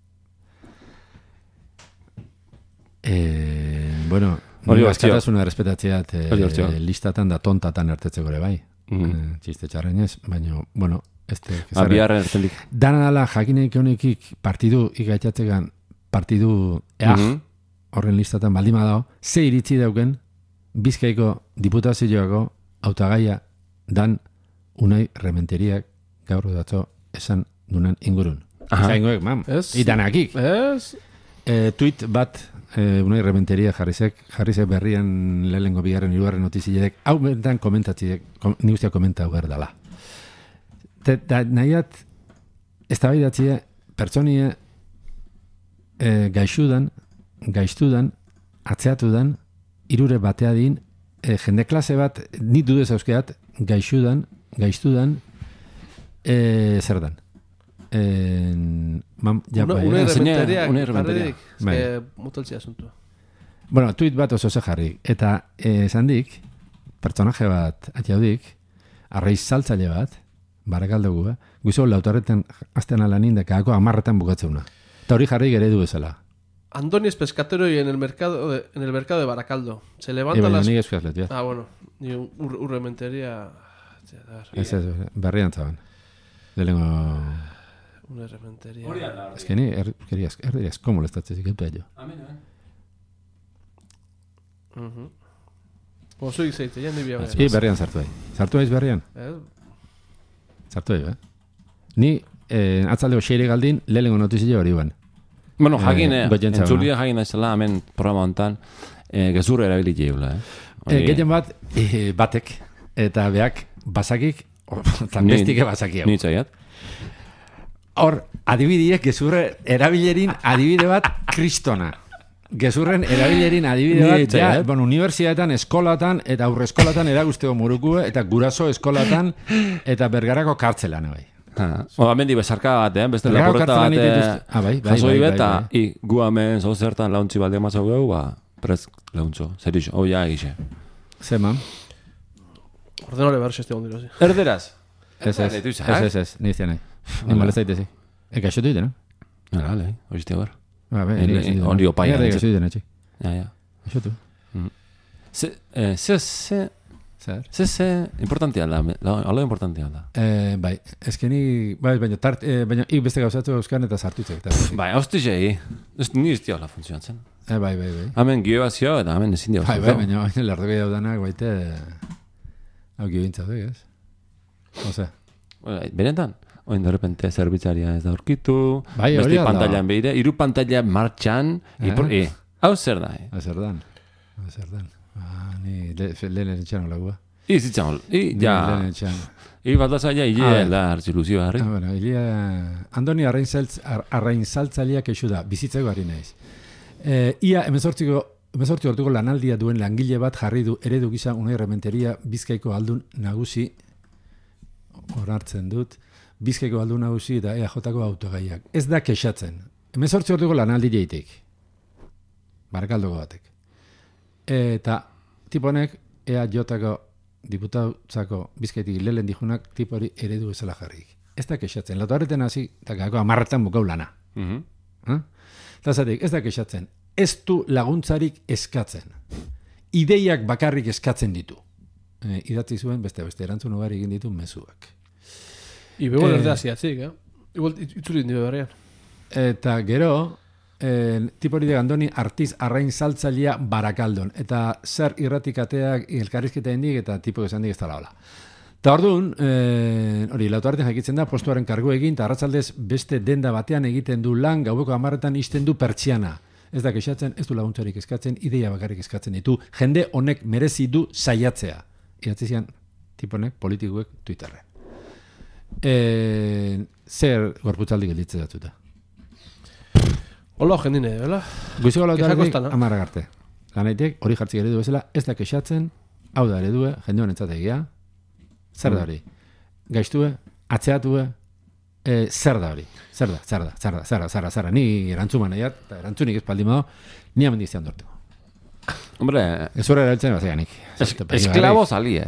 Speaker 2: Eh, bueno, hori askatasuna errespetatzeat eh, listatan da tontatan hartatzeko ere bai. Mm-hmm. eh, txiste txarrenez, baina, bueno, este...
Speaker 1: Abiarren ertelik.
Speaker 2: Dana dala jakineik honekik partidu igaitxatzegan partidu eaj, mm-hmm. horren listatan baldima dago, ze iritzi dauken Bizkaiko diputazioako hautagaia dan Unai Rementeriak gaur datzo esan dunan ingurun. Zaingoek, mam. Itanakik.
Speaker 3: Ez.
Speaker 2: E, tweet bat e, Unai Rementeria jarrizek, jarrizek berrian lehengo bigarren hirugarren notizilek, hau bentan komentatziek, kom, ni guztia komentau gerdala. Da, nahiat, ez da baidatzie, pertsonie e, gaixudan, gaiztudan, atzeatudan, irure bateadin, e, jende klase bat, nit dudez euskeat, gaixudan, gaiztudan, e, zer dan? E, mam, ja,
Speaker 3: una,
Speaker 2: bai,
Speaker 3: una
Speaker 2: eh?
Speaker 3: rementeriak,
Speaker 1: una rementeriak.
Speaker 3: Ez que mutaltzia asuntua.
Speaker 2: Bueno, tuit bat oso ze jarri. Eta esan dik, pertsonaje bat, atiaudik, arraiz saltzaile bat, barakaldugu, eh? Guizo lautarretan azten alanin dekako amarretan bukatzeuna. Eta hori jarri gere du bezala.
Speaker 3: Andoni es pescatero y en el mercado de, en el mercado de Baracaldo. Se levanta
Speaker 2: e,
Speaker 3: las...
Speaker 2: Ni eskuazlet, ja.
Speaker 3: Ah, bueno. Ni ur, ur rementeria...
Speaker 2: Ez ez, berrian zaban. Lehenko...
Speaker 3: Una rementeria...
Speaker 2: Ez que ni, erdiaz, erdiaz, komo lestatzezik epa jo.
Speaker 1: Amen, amen.
Speaker 3: Uh-huh. Oso ikzeitze, ja ni bia.
Speaker 2: I berrian sartu bai. Sartu baiz berrian?
Speaker 3: Eh?
Speaker 2: Sartu bai, eh? Ni, eh, atzaldeo xeire galdin, lehenko notizio hori ban.
Speaker 1: Bueno, jakin, eh,
Speaker 2: eh,
Speaker 1: entzulia jakin naizela, hemen programa hontan, eh, gezurra erabili jeula, eh?
Speaker 2: Eh, Gehien bat, eh, batek, eta beak, basakik, tambestike basaki hau.
Speaker 1: Nitzaiat.
Speaker 2: Hor, adibidiek gezurre erabilerin adibide bat kristona. Gezurren erabilerin adibide bat, ja, bueno, universitatean, eskolatan, eta aurre eskolatan eragusteko murukue, eta guraso eskolatan, eta Bergarako kartzelan, bai.
Speaker 1: Ha, o, amendi bezarka bat, eh? Beste laporeta bat,
Speaker 2: ah, bai, bai,
Speaker 1: jasoi
Speaker 2: bai, bai,
Speaker 1: beta,
Speaker 2: bai.
Speaker 1: i, gu hemen, zo zertan launtzi balde mazau geu, ba, prez launtzo, zer iso, hoi ja egixe.
Speaker 2: Zeman?
Speaker 3: Ordenore berse este ondiro, sí.
Speaker 1: Erderaz?
Speaker 2: Ez, ez, ez, ez, ez, ni izan nahi. Ni malez daitezi. Eka xo duite, no?
Speaker 1: Nara, lehi, hori zite hor.
Speaker 2: Ba, be,
Speaker 1: hori opaia.
Speaker 2: Eka xo duite, netxe.
Speaker 1: Ja, ja.
Speaker 2: Xo tu.
Speaker 1: Se, eh, se, se,
Speaker 2: Zer?
Speaker 1: se, se, importantia da, alo importantia da.
Speaker 2: Eh, bai, ezke ni, bai, baina, tart, eh, baina, ik beste gauzatu euskan eta sartutzek.
Speaker 1: Bai, hausti zei, ni ez diola funtzionatzen.
Speaker 2: Eh, bai, bai, bai.
Speaker 1: Hemen giobazio eta hemen ezin diola.
Speaker 2: Bai, bai, baina, baina, lardogei daudanak, baite, hau gibintzatu, ez? Ose.
Speaker 1: Benetan, oin de repente zerbitzaria ez da aurkitu,
Speaker 2: bai,
Speaker 1: beste pantailan behire, hiru pantaila martxan,
Speaker 2: eh?
Speaker 1: ipor, e, hau zer da, eh?
Speaker 2: Hau zer dan, hau zer dan. Ah, ni lehen etxan olagua.
Speaker 1: I zitzan, i, ja,
Speaker 2: Lehen etxan.
Speaker 1: i bat da zaila, ile,
Speaker 2: Ah,
Speaker 1: da, hartziluzioa, harri.
Speaker 2: Ah, bueno, ilia, Andoni arrainzaltzaliak eixu da, bizitzeko harri naiz. Eh, ia, emezortziko, emezortzi hortuko lanaldia duen langile bat jarri du eredu gisa Unai Rementeria Bizkaiko aldun nagusi, onartzen dut, Bizkaiko aldun nagusi eta E A Jko autogaiak. Ez da kexatzen. Emezortzi hortuko lanaldi jeitik. Barakaldoko batek. Eta tiponek E A Jko diputautzako Bizkaitik lehen dijunak tipo hori eredu bezala jarrik. Ez da kexatzen. Latu harreten hasi, eta gako amarretan bukau lana.
Speaker 1: Mhm.
Speaker 2: Eh? Eta zatik, ez da kexatzen. Ez du laguntzarik eskatzen. Ideiak bakarrik eskatzen ditu. E, idatzi zuen, beste beste erantzun ugari egin ditu mezuak.
Speaker 3: Ibego
Speaker 2: Eh,
Speaker 3: lerdea ziatzik, eh? Igual itzuri indi berrean.
Speaker 2: Eta gero, eh, tipori de Andoni artiz arrain saltzailea Barakaldon. Eta zer irratikateak elkarrizketa hendik eta tipo esan dik ez tala hola. Eta orduan, eh, hori, lautarten jakitzen da, postuaren kargu egin, eta arratzaldez beste denda batean egiten du lan, gaueko amarretan isten du pertsiana. Ez da kexatzen, ez du laguntzarik eskatzen, ideia bakarrik eskatzen ditu. Jende honek merezi du saiatzea. Idatzi zian, tiponek, politikuek, Twitterren. E, zer gorputzaldi gelditze datuta.
Speaker 3: Hola, jendine, bela?
Speaker 2: Guiziko lautartik,
Speaker 3: Kexakostan, eh?
Speaker 2: amarrak arte. Lanaitek, hori jartzik eredu bezala, ez da kexatzen, hau da eredue, jende honetzat egia, zer da hori? Gaiztue, atzeatue, e, zer da hori? Zer da, zer da, zer da, zer da, zer da, zer da, ni erantzuman nahiat, eta erantzunik espaldimado, ni amendizian dortu.
Speaker 1: Hombre,
Speaker 2: Ez horre erabiltzen bat eganik.
Speaker 1: es, esklabo salia, ez?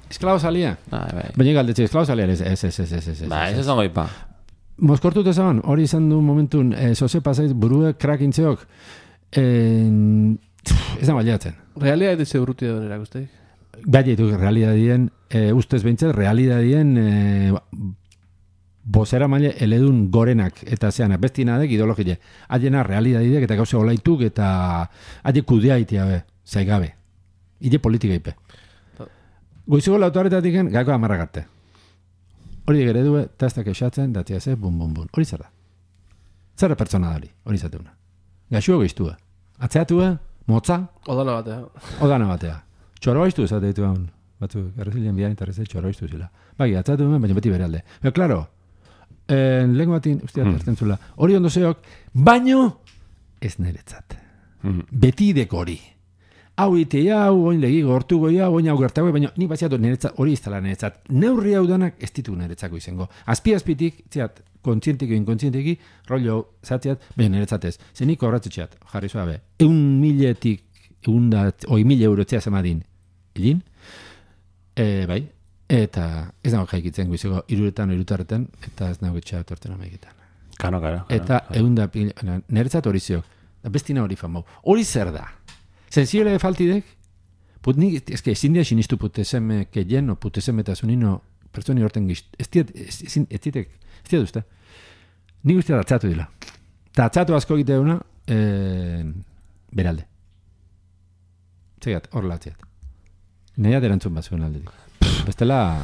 Speaker 2: esklabo zalia.
Speaker 1: Bai, bai.
Speaker 2: Baina galdetxe, esklabo zalia, ez, ez, ez, ez, ez, ez.
Speaker 1: Bai, ez zango ipa.
Speaker 2: Moskortut ezaban, hori izan du momentun, eh, zoze pasaiz, burue krakintzeok, eh, ez da baliatzen.
Speaker 3: Realidad ez urruti da denera, guzteik?
Speaker 2: Bai, ditu, realidadien, eh, ustez behintzat, realidadien eh, bozera maile eledun gorenak, eta zeanak, besti nadek ideologie. Haiena realidadidek eta gauze olaituk, eta haie kudea itia be, zaigabe. Ile politika ipe. Goiziko lautuaretatik gen, gako amarragarte. Hori egere du, eta ez da kexatzen, datzia ze, bum, bum, bum. Hori zer da. Zer da pertsona dali, hori zateuna. Gaxua goiztua. Atzeatua, motza,
Speaker 3: Odana batea.
Speaker 2: odana batea. Txoro haiztu ezate ditu hau. Batzu, errezilien bian eta errezil txoro haiztu zila. Bai, atzatu hemen, baina beti bere alde. Pero, klaro, eh, lehen batin, ustia,
Speaker 1: Hmm.
Speaker 2: tertzen zula, hori ondo zeok, baino ez niretzat.
Speaker 1: Mhm.
Speaker 2: Beti deko hori. Hau ite hau, oin legi gortu goi hau, oin hau gertago, baina ni batziatu niretzat, hori iztala niretzat. Neurri hau danak ez ditu niretzako izango. Azpi-azpitik, ziat, kontzientiki, inkontzientiki, rollo zatziat, baina niretzat ez. Zenik horratzitxeat, jarri zuabe, eun miletik, eun da, oi mile euro txea zemadin, egin, e, bai, eta ez nago jaikitzen guizeko iruretan, irutarretan, eta ez nago etxea torten amaikitan.
Speaker 1: Kano, kano.
Speaker 2: Eta egun da, niretzat hori ziok, da bestina hori famau. Hori zer da? Sensible faltidek, put nik, eske, ezin dia sinistu puteseme keien, o puteseme eta zunino, pertsoni horten gizt, ez diet, ez ditek, ez diet uste. Nik uste da atzatu dila. Ta atzatu asko egite duna, eh, beralde. Txegat, hor latziat. Neiat erantzun bat zuen aldetik. Bestela,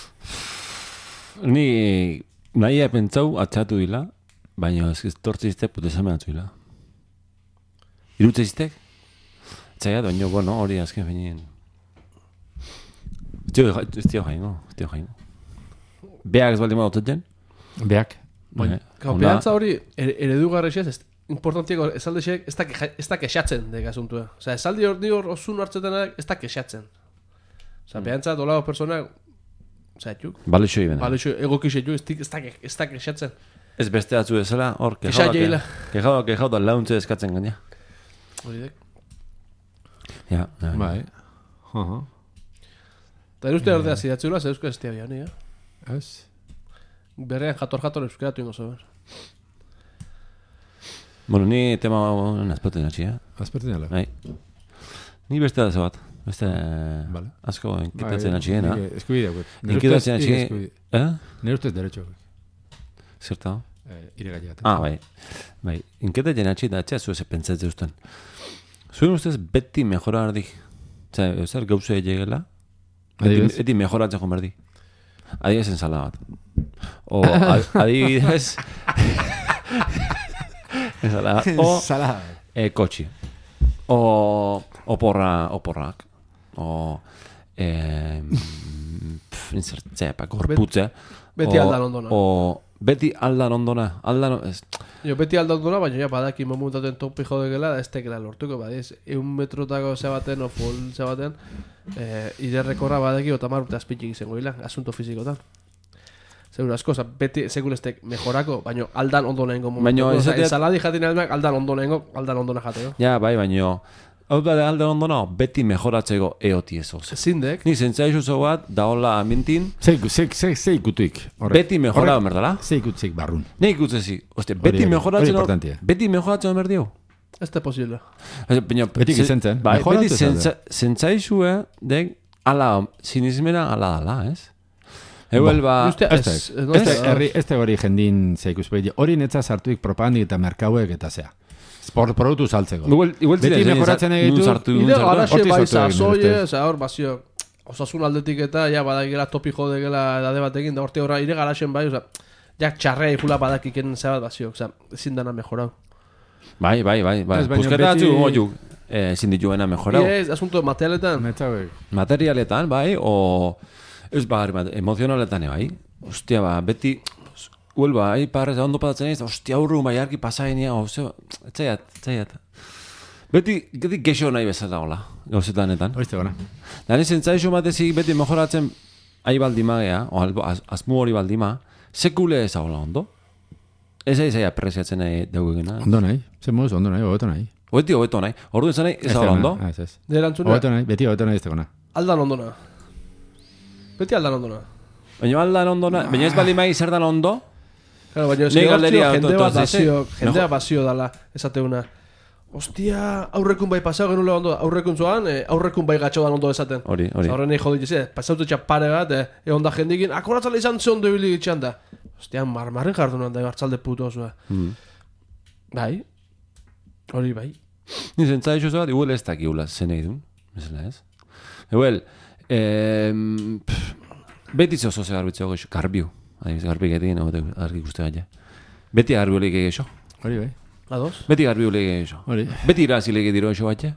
Speaker 1: Ni nahi pentsau atxatu dila, baina ez ez tortziztek putesame atzuila. Irutziztek? Txaiat, baina, bueno, hori azken finien. Ez tio jaingo, ez tio jaingo. Beak ez baldin badotzen?
Speaker 2: beak.
Speaker 1: Bai.
Speaker 3: Gau, behantza hori, er- eredugarrexez, ez importantiako esaldexek ez da kexa- ez da kexatzen dek asuntua. Osa, esaldi hor hor osun hartzetenak ez da kexatzen. Osa, behantza dolako personak, osa, etxuk,
Speaker 1: Bale xoi bena.
Speaker 3: bale, egokixetu ez, dik- ez da ke- ez da kexatzen.
Speaker 1: Ez beste atzu ezela, hor,
Speaker 3: Kexa jeila.
Speaker 1: kejau, kejau da launtze eskatzen gaina.
Speaker 3: Hori dek.
Speaker 1: Ja, ja.
Speaker 2: Bai. Aha.
Speaker 3: Eta eruzte ordea zidatzula, ze euskal ez tia bian, ja.
Speaker 2: Ez.
Speaker 3: Berrean jator-jator euskeratu ingo zober.
Speaker 1: Bueno, ni tema nazpaten atxi, eh?
Speaker 2: Azpertzen jala.
Speaker 1: Bai. Ni beste da bat. Beste
Speaker 2: Vale.
Speaker 1: asko inkitatzen atxiena.
Speaker 2: Eskubidea, gut.
Speaker 1: Inkitatzen atxi... Eh?
Speaker 2: Nire ustez derecho.
Speaker 1: Zerta?
Speaker 2: Eh, iregaia.
Speaker 1: Ah, bai. Bai, inkitatzen atxi da atxea zuez pentsatzen usten. Zuen ustez beti mejora ardi. Osea, zer gauze egela,
Speaker 2: Adibidez?
Speaker 1: beti mejoratzen joan berdi. Adibidez ensala bat. O ad- adibidez... ensala bat. O
Speaker 2: Sala.
Speaker 1: eh, kotxi. O oporra, oporrak. O... Eh, insertzea, pa, gorputze.
Speaker 3: Beti
Speaker 1: O-
Speaker 3: aldan ondona.
Speaker 1: O beti aldan ondona. Aldan... Ez,
Speaker 3: Jo, beti aldondona, baina ja badaki momentaten topi jodekela, ez tekela lortuko, badiz, eun metrotako zebaten, o full zebaten, eh, iderrekorra badaki, otamar urte azpitik izango dila, asunto fizikotan. Seguro asko, oza, beti, segun ez tek mejorako, baina aldan ondo lehenko momentu.
Speaker 1: Baina
Speaker 3: Oza,
Speaker 1: izateat-
Speaker 3: ensaladi jaten aldak, aldan ondo lehenko, aldan ondona jateko.
Speaker 1: ja, bai, baino... Hau da aldan ondona, beti mejoratzeko eoti ez oz.
Speaker 3: Zindek,
Speaker 1: Ni zentzaizu zo bat, da hola amintin,
Speaker 2: Zei, zei, zei, zei ikutuik.
Speaker 1: beti mejora merdala.
Speaker 2: Zei ikutzik barrun.
Speaker 1: Nei ikutzezi, oste, beti
Speaker 2: Hori-
Speaker 1: mejoratzen...
Speaker 2: hori importantia.
Speaker 1: Beti mejoratzen berdio.
Speaker 3: ez da posible.
Speaker 1: Baina,
Speaker 2: Beti gizentzen.
Speaker 1: Bai,
Speaker 2: Mejoratu
Speaker 1: beti
Speaker 2: esan da.
Speaker 1: zentza- zentzaizue, dek, ala, sinismena ala dala, ez? Euel ba...
Speaker 3: Uste,
Speaker 2: ez
Speaker 3: ez,
Speaker 2: da-
Speaker 3: ez, no,
Speaker 2: Ez
Speaker 3: ez,
Speaker 2: da- herri- ez da hori jendin zeikus behi. Hori netza sartuik propagandik eta merkauek eta zea. Sport produktu saltzeko.
Speaker 1: Igual, igual
Speaker 2: Beti
Speaker 1: ziren,
Speaker 2: mejoratzen
Speaker 1: nun
Speaker 2: egitu,
Speaker 1: sartu, nun
Speaker 3: Ide
Speaker 1: sartu.
Speaker 3: garaxe
Speaker 2: Hortik
Speaker 3: bai
Speaker 2: sortu egin
Speaker 3: zazoie,
Speaker 2: dituzte.
Speaker 3: oza, hor bazio, osasun aldetik eta, ja, badakela topi jodekela edade batekin, da horti horra, ire garaxen bai, oza, jak txarrea ifula badakiken zebat bazio, oza, ezin dana mejorau.
Speaker 1: Bai, bai, bai, bai.
Speaker 2: Ez, baina
Speaker 1: Pusketa
Speaker 2: beti-
Speaker 1: atzu, goiuk, eh, ezin dituena mejorau.
Speaker 3: Ez, asunto materialetan,
Speaker 2: Metzauek.
Speaker 1: Materialetan, bai, o... Ez ba, emozionaletan, bai. Ostia, ba, beti... Uel, ba, ai, parrez, ondo patatzen ez, ostia, aurru, bai, argi pasainia, ose, etzaiat, etzaiat. Beti, beti gexo nahi bezala hola, gauzetanetan.
Speaker 2: Hori zegona.
Speaker 1: Da ni zentzaizu batezik beti mejoratzen ai baldima gea, o albo, az, azmu hori baldima, sekule ez hola ondo. Ez aiz aia apresiatzen nahi daugegena.
Speaker 2: Ondo nahi. Zer moduz, ondo nahi, hobeto nahi.
Speaker 1: Hoeti hobeto nahi, ordu ezan nahi ez hola ondo.
Speaker 2: Ah, ez ez.
Speaker 3: nire antzuna,
Speaker 2: Hobeto nahi, beti hobeto nahi ez tegona.
Speaker 3: aldan ondona. Beti aldan ondona.
Speaker 1: Baina aldan ondona, baina ez bali mai zer dan ondo.
Speaker 3: Claro, baina ez
Speaker 1: Ni
Speaker 3: que
Speaker 1: galderia
Speaker 3: jende bat
Speaker 1: entonces,
Speaker 3: bazio,
Speaker 1: eh,
Speaker 3: jendea
Speaker 1: no.
Speaker 3: bazio dala, esateuna. Hostia, aurrekun bai pasau genula ondo, aurrekun zoan, eh, aurrekun bai gatxo dan ondo esaten.
Speaker 1: Hori, hori.
Speaker 3: Horren nahi jodit ez, pasautu txapare bat, eh, egon da jendikin, akoratzale izan ze ondo ibili gitxan da. Hostia, marmarren jardunan da, hartzalde puto osua.
Speaker 1: Mm.
Speaker 3: Bai, hori bai.
Speaker 1: Ni zentza iso bat, igual ez dakiula zen egin, mesela ez. Igual, eh, beti zozo ze garbitzeo geixo, garbiu. Adibidez, garbik egin, argi ikuste gaia. Beti garbiu lege geixo.
Speaker 2: Hori bai.
Speaker 3: Ados?
Speaker 1: Beti garbiu lege geixo.
Speaker 2: Hori.
Speaker 1: Beti irazi lege diro geixo batxe.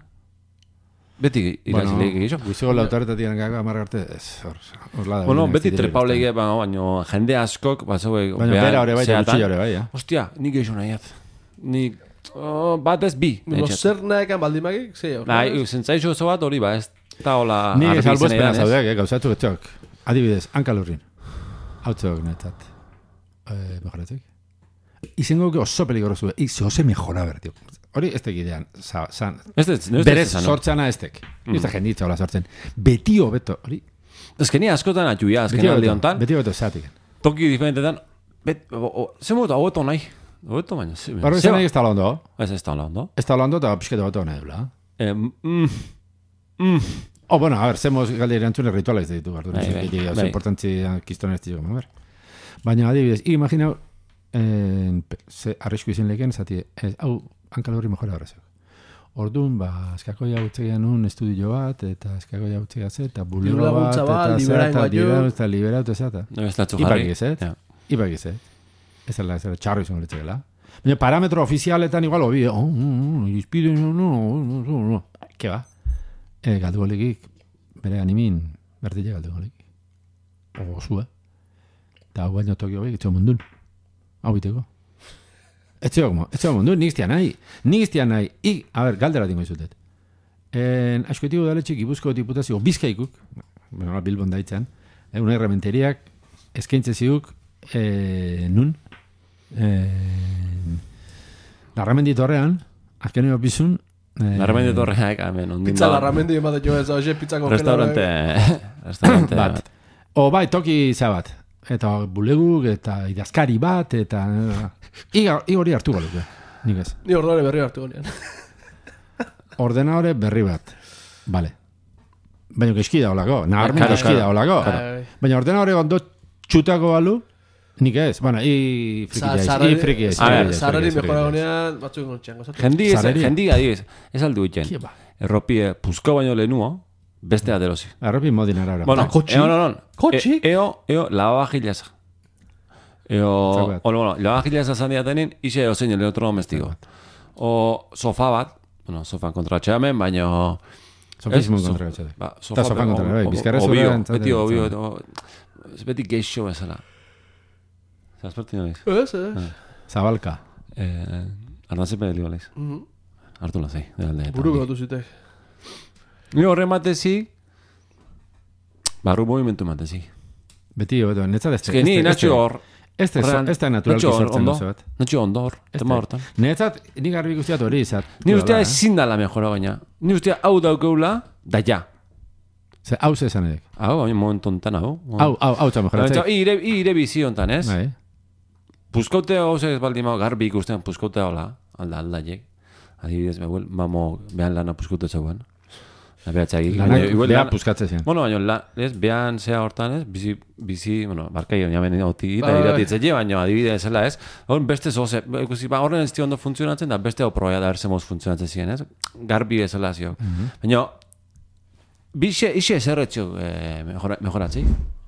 Speaker 1: Beti irazi lege geixo.
Speaker 2: Guizego lautaretatik gaga amarra arte, ez, hor, hor lada.
Speaker 1: Bueno, beti trepau lege, baina jende askok, bazauek,
Speaker 2: baina bera hori bai, da gutxi hori bai, ja.
Speaker 1: Hostia, nik geixo nahiat. Nik, oh, bat ez bi.
Speaker 3: No, zer nahekan baldimagik, zei hor.
Speaker 1: Nahi, zentzaizu oso bat hori ba, ez da hola
Speaker 2: Ni
Speaker 1: argi
Speaker 2: salbuespena
Speaker 1: zenean, ez?
Speaker 2: zaudeak, eh, gauzatu etxok. Adibidez, hankalurrin. Hautzok netzat. Eh, mejoratzek. Izango que oso peligroso, y se ose mejora ber, tío. Hori ez tekidean, san.
Speaker 1: Ez ez, ez
Speaker 2: Berez
Speaker 1: ez,
Speaker 2: sortzana ez tek. Ez da jenditza hola sortzen. Beti hobeto, hori.
Speaker 1: Ez que ni askotan atxuia, azken
Speaker 2: Beti
Speaker 1: aldi
Speaker 2: hobeto,
Speaker 1: honetan,
Speaker 2: beti hobeto zatik.
Speaker 1: toki diferentetan, bet, ze motu hobeto nahi, hobeto baina, ze-
Speaker 2: Barro
Speaker 1: ze
Speaker 2: izan
Speaker 1: ba-
Speaker 2: nahi ez da hondo.
Speaker 1: Ez ez da hola ondo.
Speaker 2: Ez da hondo eta pixkete hobeto nahi dula.
Speaker 1: Eh, mm, mm,
Speaker 2: Oh, bueno, a ver, zemos galde erantzune rituala ez ditu, bardu.
Speaker 1: Bai, bai,
Speaker 2: Oso
Speaker 1: bai.
Speaker 2: importantzia kistonen ez ditu, a ver. Baina, adibidez, imagina, eh, ze arrisku izan leken, zati, ez, hau, hankalorri mejora horrezak. Orduan, ba, eskakoia utzegean un estudio bat, eta eskakoia utzegea ze, eta bulego bat,
Speaker 3: Dirulaguntza bat,
Speaker 2: eta ze,
Speaker 3: liberain
Speaker 2: eta
Speaker 3: guaio.
Speaker 2: liberatu, eta liberatu, eta zata.
Speaker 1: no ez da txu
Speaker 2: Ipak
Speaker 1: jarri.
Speaker 2: izet,
Speaker 1: Ja.
Speaker 2: ipak izet. Ez dela, ez dela, txarro izan litzekela. Baina parametro ofizialetan igual hobi, oh, no, no, irizpide, no, no, no, no, no. Ke ba? E, galdu golikik, bere animin, berdile galdu golik. O, zua. Eta hau baino toki hobi, etxo mundun. Hau biteko. Etxo como, etxo mundun, nik iztia nahi. Nik iztia nahi. I, a ber, galdera dingo izutet. En, askoetiko daletxik, Gipuzko diputazio, bizkaikuk, bueno, Bilbon daitzen, eh, una herramenteriak, eskaintze ziuk, eh, nun, eh, Larramendi torrean, azkeneko bizun, eh,
Speaker 1: Larramendi torreak, hemen, ondin
Speaker 3: Pizza
Speaker 1: da.
Speaker 3: larramendi emate jo ez, hoxe pizza
Speaker 1: Restaurante,
Speaker 3: kongeladore.
Speaker 1: restaurante
Speaker 2: bat.
Speaker 1: bat.
Speaker 2: O bai, toki za bat. Eta buleguk, eta idazkari bat, eta... Iga, iga hori hartu galuk, nik ez.
Speaker 3: Ni ordore berri hartu gonean.
Speaker 2: Ordenadore berri bat. Vale. Baina geski da holako, naharmen
Speaker 1: Claro,
Speaker 2: geski
Speaker 1: claro.
Speaker 2: da holako.
Speaker 3: Bai.
Speaker 2: Baina ordenadore ondo txutako balu, nik ez. Bueno, i friki jaiz, i friki jaiz.
Speaker 1: A ver,
Speaker 3: Zarreri mejora gonean, batzuk gontxean. gozatu.
Speaker 1: Jendi, ez,
Speaker 2: Sareria.
Speaker 1: jendi, adibidez, ez aldu iten.
Speaker 2: Kie ba.
Speaker 1: Erropie, puzko baino lehenuo, beste aderozi.
Speaker 2: Arropi modin arabera.
Speaker 1: Bueno,
Speaker 3: Eta kotxi?
Speaker 1: eo, no, no.
Speaker 3: Kotxik?
Speaker 1: E- Eo, eo, lavavajillas. Eo,
Speaker 2: Zaguat.
Speaker 1: bueno, bueno, lavavajillas esan diatenin, ise eo zein elektrodomestiko. O sofa bat, bueno, sofan kontra txeamen, baina...
Speaker 2: Sofismo
Speaker 1: Ez,
Speaker 2: kontra
Speaker 1: so-
Speaker 2: gatxade.
Speaker 1: Ba,
Speaker 2: Eta sofan kontra, bai, bizkarra
Speaker 1: obio,
Speaker 2: zora entzate-
Speaker 1: beti obio,
Speaker 2: entzate.
Speaker 1: edo- beti geixo bezala. Zazperti noiz.
Speaker 3: Ez, ez.
Speaker 2: Zabalka.
Speaker 1: Eh, Arnazepe helio leiz.
Speaker 3: Mhm.
Speaker 1: Hartu lazei, de alde.
Speaker 3: Buru gotu zitek.
Speaker 1: Ni horre matezi, barru movimentu matezi.
Speaker 2: Beti, hobeto, netzat ez.
Speaker 1: Ez que ni, natxo hor,
Speaker 2: Ez da,
Speaker 1: horrean-
Speaker 2: ez da naturalki
Speaker 1: natxo hor,
Speaker 2: sortzen
Speaker 1: ondo.
Speaker 2: oso bat.
Speaker 1: Natxo ondo hor,
Speaker 2: Ez
Speaker 1: tema
Speaker 2: da.
Speaker 1: hortan.
Speaker 2: Netzat, ni garbi guztiat hori izat.
Speaker 1: Ni ustea ezin dala mejora baina. Ni ustea hau daukeula, da ja.
Speaker 2: Ze, hau ze esan edek.
Speaker 1: Hau, baina momentu ontan hau.
Speaker 2: Hau, hau, hau txan mejoratzek.
Speaker 1: Ire, ire bizi ontan, ez?
Speaker 2: Bai.
Speaker 1: Puzkaute gauze ez baldin mau, garbi ikusten puzkaute hola, alda, aldaiek. Adibidez, behuel, mamo, behan lana puzkaute zegoen. Da behatzagik.
Speaker 2: Lanak beha puskatze zian.
Speaker 1: Bueno, baina, la, ez, behan zea hortan, ez, bizi, bizi, bueno, barkai oina benen oti, eta
Speaker 3: Bai, bai.
Speaker 1: iratitze baina adibidez zela, ez, horren beste zoze, ikusi, ba, horren ez di ondo funtzionatzen, da beste oproia da erze moz funtzionatzen ziren, ez, garbi bezala zio. Baina, bixe, ixe zerretxo eh, mejora, mejoratzei.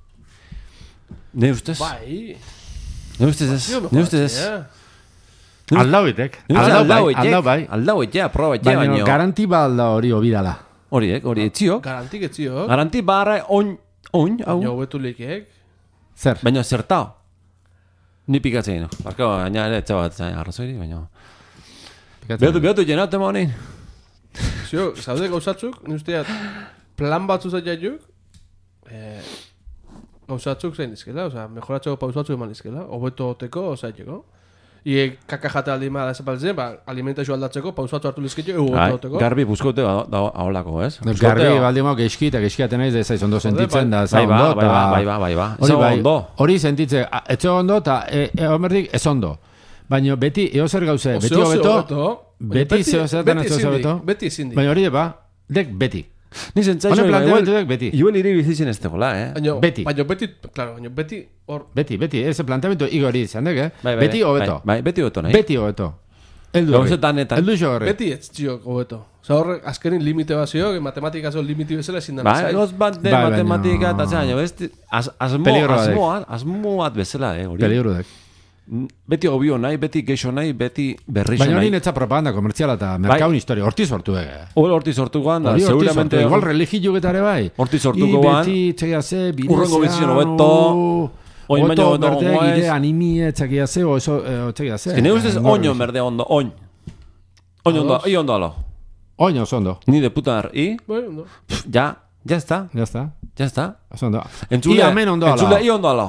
Speaker 1: Ne ustez?
Speaker 3: Bai.
Speaker 1: Ne ustez ez? Ne ustez ez?
Speaker 2: Aldau bitek.
Speaker 1: Ne ustez
Speaker 2: Aldau bai, aldau bai.
Speaker 1: Aldau etek, proba etek,
Speaker 2: Baina
Speaker 1: baina.
Speaker 2: garanti ba alda hori obidala.
Speaker 1: Horiek, hori etziok.
Speaker 3: Garantik etzio.
Speaker 1: Garanti barra oin, oin, hau.
Speaker 3: Baina hobetu leikek.
Speaker 2: Zer?
Speaker 1: Baina zertao. Ni pikatzen no. Barka, baina ere etza bat zain arrazoiri, baina. Behatu, behatu jenatu ema honein.
Speaker 3: Zio, zaude gauzatzuk, ni usteat, plan batzu zait jaiuk, eh, gauzatzuk zain dizkela, oza, mejoratzeko pausatzuk eman dizkela, hobeto oteko, zaiteko. Ie kaka jate aldi ma da zapaltzen, ba, alimentazio aldatzeko, pausatu hartu lizkitio, egu
Speaker 1: Ai,
Speaker 3: goteko.
Speaker 1: garbi buskote da aholako, ez?
Speaker 2: Garbi baldimo geski eta geski atenaiz da ez ondo sentitzen da za
Speaker 1: Bai ba,
Speaker 2: ondo.
Speaker 1: bai ba, bai ba, bai ba.
Speaker 2: Hori
Speaker 1: Ez
Speaker 2: bai,
Speaker 1: ondo.
Speaker 2: hori sentitze, etxe ondo eta homerdik ez ondo. Baina beti, eo zer gauze, beti hobeto, beti zeo zertan ez hobeto.
Speaker 3: Beti ezin di.
Speaker 2: Baina hori ba, dek beti.
Speaker 1: Ni zentzaizu,
Speaker 2: Honen planteamendu dek beti.
Speaker 1: Igual iri bizitzen ez tegola, eh?
Speaker 3: Baina
Speaker 2: Beti.
Speaker 3: Baina beti, claro, baina beti hor...
Speaker 2: Beti, beti, ese planteamendu igori izan dek, eh?
Speaker 1: Bai, bai,
Speaker 2: Beti
Speaker 1: bai,
Speaker 2: hobeto.
Speaker 1: Bai, beti hobeto nahi.
Speaker 2: Beti hobeto. Eldu horri.
Speaker 1: Gauzetan-etan.
Speaker 2: Eldu xo horri.
Speaker 3: Beti ez txiok hobeto. Osa horre, azkenin limite bazio, matematika zo limiti bezala ezin dana
Speaker 1: Bai,
Speaker 3: zai.
Speaker 1: goz bat de
Speaker 2: Bai, baina-
Speaker 1: matematika eta zaino, ez? Az- Asmo,
Speaker 2: Peligro badek.
Speaker 1: asmoat, asmoat bezala, eh, hori.
Speaker 2: Peligro dek.
Speaker 1: Beti obio nahi, beti geixo nahi, beti berrixo
Speaker 2: Baina hori
Speaker 1: nahi.
Speaker 2: netza propaganda komertziala eta merkaun historia, horti sortu ege.
Speaker 1: Hori horti sortu guan, da,
Speaker 2: Hori horti sortu,
Speaker 1: seguramente...
Speaker 2: igual religio getare bai.
Speaker 1: Horti sortuko guan.
Speaker 2: I beti txegia ze, bidezea...
Speaker 1: Urrengo bizitzen hobeto, oin baino
Speaker 2: Oto
Speaker 1: hobeto
Speaker 2: berde,
Speaker 1: gogoez.
Speaker 2: ire animie txegia ze, oso txegia ze.
Speaker 1: Ene ustez
Speaker 2: Eh,
Speaker 1: oño berde ondo, oin. Oin ondo, i ondo alo.
Speaker 2: Oño, oso ondo.
Speaker 1: Ni de puta dar, i,
Speaker 3: Bai, no.
Speaker 1: pff, ya, ya está,
Speaker 2: Ya está,
Speaker 1: ya está.
Speaker 2: oso ondo.
Speaker 1: Entzule,
Speaker 2: I amen ondo ala.
Speaker 1: entzule, i ondo alo.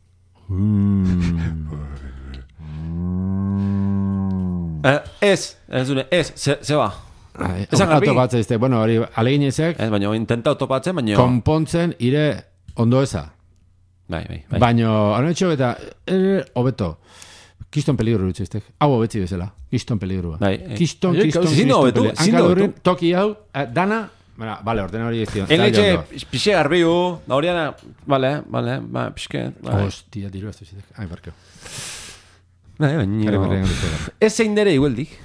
Speaker 1: Eh, ez, entzule, ez, ze, ze ba.
Speaker 2: Ai,
Speaker 1: Esan garbi.
Speaker 2: autopatzen izte, bueno, hori alegin ezek,
Speaker 1: Ez, baina intenta autopatzen, baina...
Speaker 2: konpontzen ire ondo eza.
Speaker 1: Bai, bai, bai.
Speaker 2: Baina, anetxo eta, eh, hobeto. Kiston peligro dutxeztek. Hau hobetzi bezala. Kiston peligroa.
Speaker 1: Bai, eh.
Speaker 2: Kiston,
Speaker 3: Horiek
Speaker 2: kiston,
Speaker 3: gauza-
Speaker 1: Zin
Speaker 2: kiston
Speaker 1: hobetu,
Speaker 2: peligro.
Speaker 1: zin
Speaker 2: Hanka
Speaker 1: hobetu.
Speaker 2: durrin, toki hau, eh, dana, bueno, vale, orden hori ez dion.
Speaker 1: Enletxe, pixe garbiu, da horiana, vale, vale, ba, pixke, bai.
Speaker 2: Hostia, diru ez duzitek. Ai, barkeo.
Speaker 1: Bai,
Speaker 2: Kare
Speaker 1: baina...
Speaker 2: berrean dut.
Speaker 1: Ez zein dere igueldik.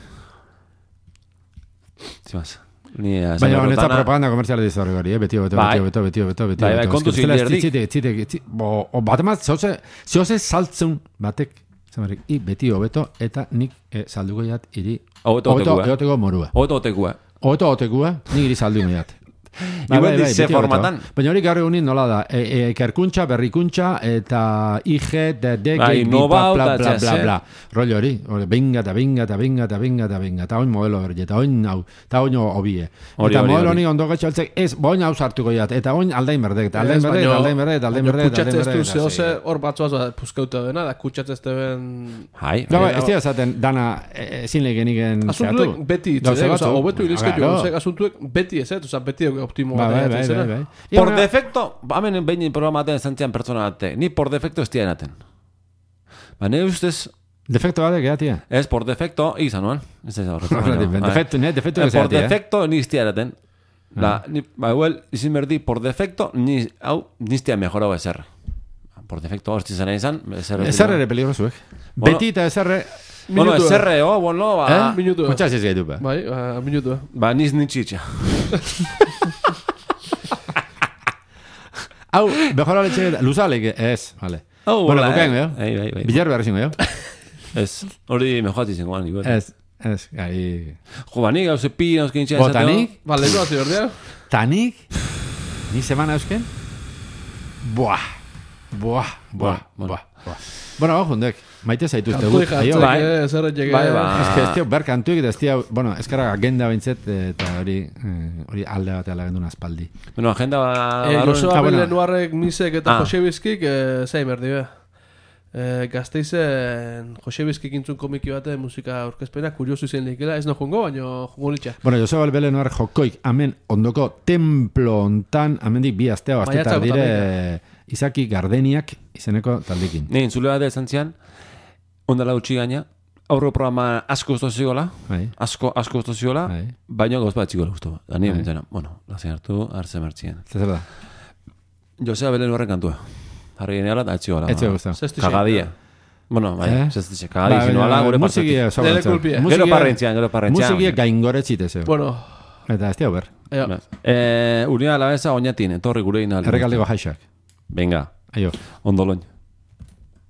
Speaker 1: Zimaz. Ni
Speaker 2: Baina honetza propaganda komertziala dizu horri gori, eh? Beti hobeto,
Speaker 1: Bai.
Speaker 2: beti hobeto, beti hobeto, beti
Speaker 1: Bai, bai,
Speaker 2: hobeto.
Speaker 1: kontu
Speaker 2: Ez que bestela
Speaker 1: zilderdik.
Speaker 2: ez zitek, zitek, zitek, bo, o, bat emaz, zoze, zoze saltzun batek, zamarik, i beti hobeto, eta nik eh, salduko jat iri,
Speaker 1: Hobeto otekua.
Speaker 2: egoteko morua.
Speaker 1: Hobeto otekua.
Speaker 2: Hobeto otekua, nik iri salduko jat.
Speaker 1: Igual dize
Speaker 2: beti
Speaker 1: formatan.
Speaker 2: hobeto. Baina hori gaur egunin nola da, e, e, ikerkuntza, berrikuntza, eta I G, D, D,
Speaker 1: Bai,
Speaker 2: G,
Speaker 1: know-how
Speaker 2: bla,
Speaker 1: eta
Speaker 2: bla, bla,
Speaker 1: txase.
Speaker 2: bla. Rollo hori, hori, binga eta binga eta binga eta binga eta binga, eta oin modelo berri, eta oin hau, eta oin obie.
Speaker 1: Hori,
Speaker 2: Eta
Speaker 1: hori,
Speaker 2: modelo
Speaker 1: hori.
Speaker 2: honi ondo gatxaltzek, ez, boin hau sartuko jat, eta oin aldain berdek, eta aldain
Speaker 3: Ez,
Speaker 2: berdek,
Speaker 3: baino-
Speaker 2: eta aldain berdek, eta aldain
Speaker 3: baino
Speaker 2: berdek, eta
Speaker 3: kutsatze
Speaker 2: aldain
Speaker 3: ez du
Speaker 2: berdek.
Speaker 3: zehose hor batzuaz da puskauta dena, da kutsatze ez deben...
Speaker 1: Hai,
Speaker 2: Gau,
Speaker 1: bai.
Speaker 2: ez dira esaten dana eh, ezin legeniken
Speaker 3: Asuntuek beti hitz,
Speaker 2: Gauza
Speaker 3: eh? Osa,
Speaker 2: batzuk.
Speaker 3: hobetu irizketu,
Speaker 2: Claro.
Speaker 3: osea, asuntuek beti ez, eh? Osa, beti optimo
Speaker 2: Ba, bai,
Speaker 3: bat
Speaker 2: bai,
Speaker 3: zera.
Speaker 2: bai, bai.
Speaker 1: Por
Speaker 2: Ia,
Speaker 1: defecto, hemen behin programa batean zantzian pertsona bate, ni por defecto ez dianaten. Ba, nire ustez,
Speaker 2: defekto bat egatia.
Speaker 1: ez por defecto, izan nuen. Ez ez horretan.
Speaker 2: Defekto, ne, defekto
Speaker 1: Eh,
Speaker 2: ez
Speaker 1: por
Speaker 2: egatia.
Speaker 1: defecto ni iztiaraten. Da, ni, ba, igual, izin berdi, por defecto, ni, hau, niztia mejorau ezer. Por defecto, hor izan izan, ezer.
Speaker 2: Ezer ere peligrosuek.
Speaker 1: Bueno.
Speaker 2: Beti eta ezerre...
Speaker 1: Bueno,
Speaker 3: Minutu,
Speaker 1: ezerre, oh, bueno, ba,
Speaker 2: Eh?
Speaker 3: minutu.
Speaker 2: Kontxaz ez gaitu, ba.
Speaker 3: Bai, ba, minutu.
Speaker 1: ba, niz nitxitxa.
Speaker 2: Hau, mejor aletxe, luzalek, ez, vale.
Speaker 1: Hau,
Speaker 2: Bueno,
Speaker 1: hola,
Speaker 2: bukain,
Speaker 1: eh?
Speaker 2: eh?
Speaker 1: Bai, bai, bai.
Speaker 2: Bilar behar zingo, jo?
Speaker 1: Ez, hori mejoat izango gani, igual.
Speaker 2: Ez, ez, gai...
Speaker 1: Jo, ba, nik gauze pi, nauzkin txea
Speaker 2: Botanik,
Speaker 3: Ba, lehen bat ziberdea.
Speaker 2: tanik, ni semana eusken? Buah, buah, buah,
Speaker 1: Bueno,
Speaker 2: buah, buah. Bueno, hau jundek, maite zaituzte
Speaker 3: Kartoi
Speaker 2: gut. Aio,
Speaker 3: jartzek,
Speaker 1: bai.
Speaker 3: eh, zerret jege.
Speaker 1: Bai, ba.
Speaker 2: Ez que ez tio, ber kantuik eta ez tio, bueno, ezkara agenda bintzet, eta hori, eh, hori alde bat alagendun aspaldi.
Speaker 1: Bueno, agenda ba...
Speaker 3: Eh,
Speaker 1: barruen-
Speaker 3: Joseba
Speaker 2: Ah, bueno.
Speaker 3: Belenuarrek, Misek eta
Speaker 1: Ah.
Speaker 3: Jose Bizkik, eh, zain berdi, be. Eh, Gazteizen Jose Bizkik intzun komiki bate musika aurkezpena, kuriosu izan lehikela, ez no jongo, baino jongo litxa.
Speaker 2: Bueno, Joseba Albelenoar jokoik, amen ondoko templo ontan, amendik bi astea o astetar
Speaker 3: Maiatzako
Speaker 2: dire Izaki Gardeniak izeneko taldekin.
Speaker 1: Ne, intzule bat esan zian, ondala utxi gaina, aurro programa asko usto ziola,
Speaker 2: Bai,
Speaker 1: asko, asko usto ziola,
Speaker 2: bai.
Speaker 1: baina gauz bat txiko guztu. Da ni
Speaker 2: Bai.
Speaker 1: bintzena, bueno, lazen hartu, hartzen martxien.
Speaker 2: Zer da?
Speaker 1: Josea Belen horren kantua. Harri geneala eta etxio
Speaker 2: Ez zeu guztu.
Speaker 3: Zesti
Speaker 1: Kagadia. Bueno, bai,
Speaker 2: Eh?
Speaker 1: zestixe, kagadia izin nuala, gure
Speaker 2: musiki
Speaker 1: partetik.
Speaker 2: oso
Speaker 3: Nere
Speaker 2: batzuk.
Speaker 3: kulpia.
Speaker 1: Gero parrentzian, gero parrentzian.
Speaker 2: Musiki gaingoretzite zeu.
Speaker 3: Bueno,
Speaker 2: Eta ez tio ber.
Speaker 3: ea,
Speaker 1: Eh, Unia alabeza oinatin, etorri gure inaldi.
Speaker 2: Errekaldeko jaixak.
Speaker 1: Venga,
Speaker 2: Aio.
Speaker 1: ondoloin.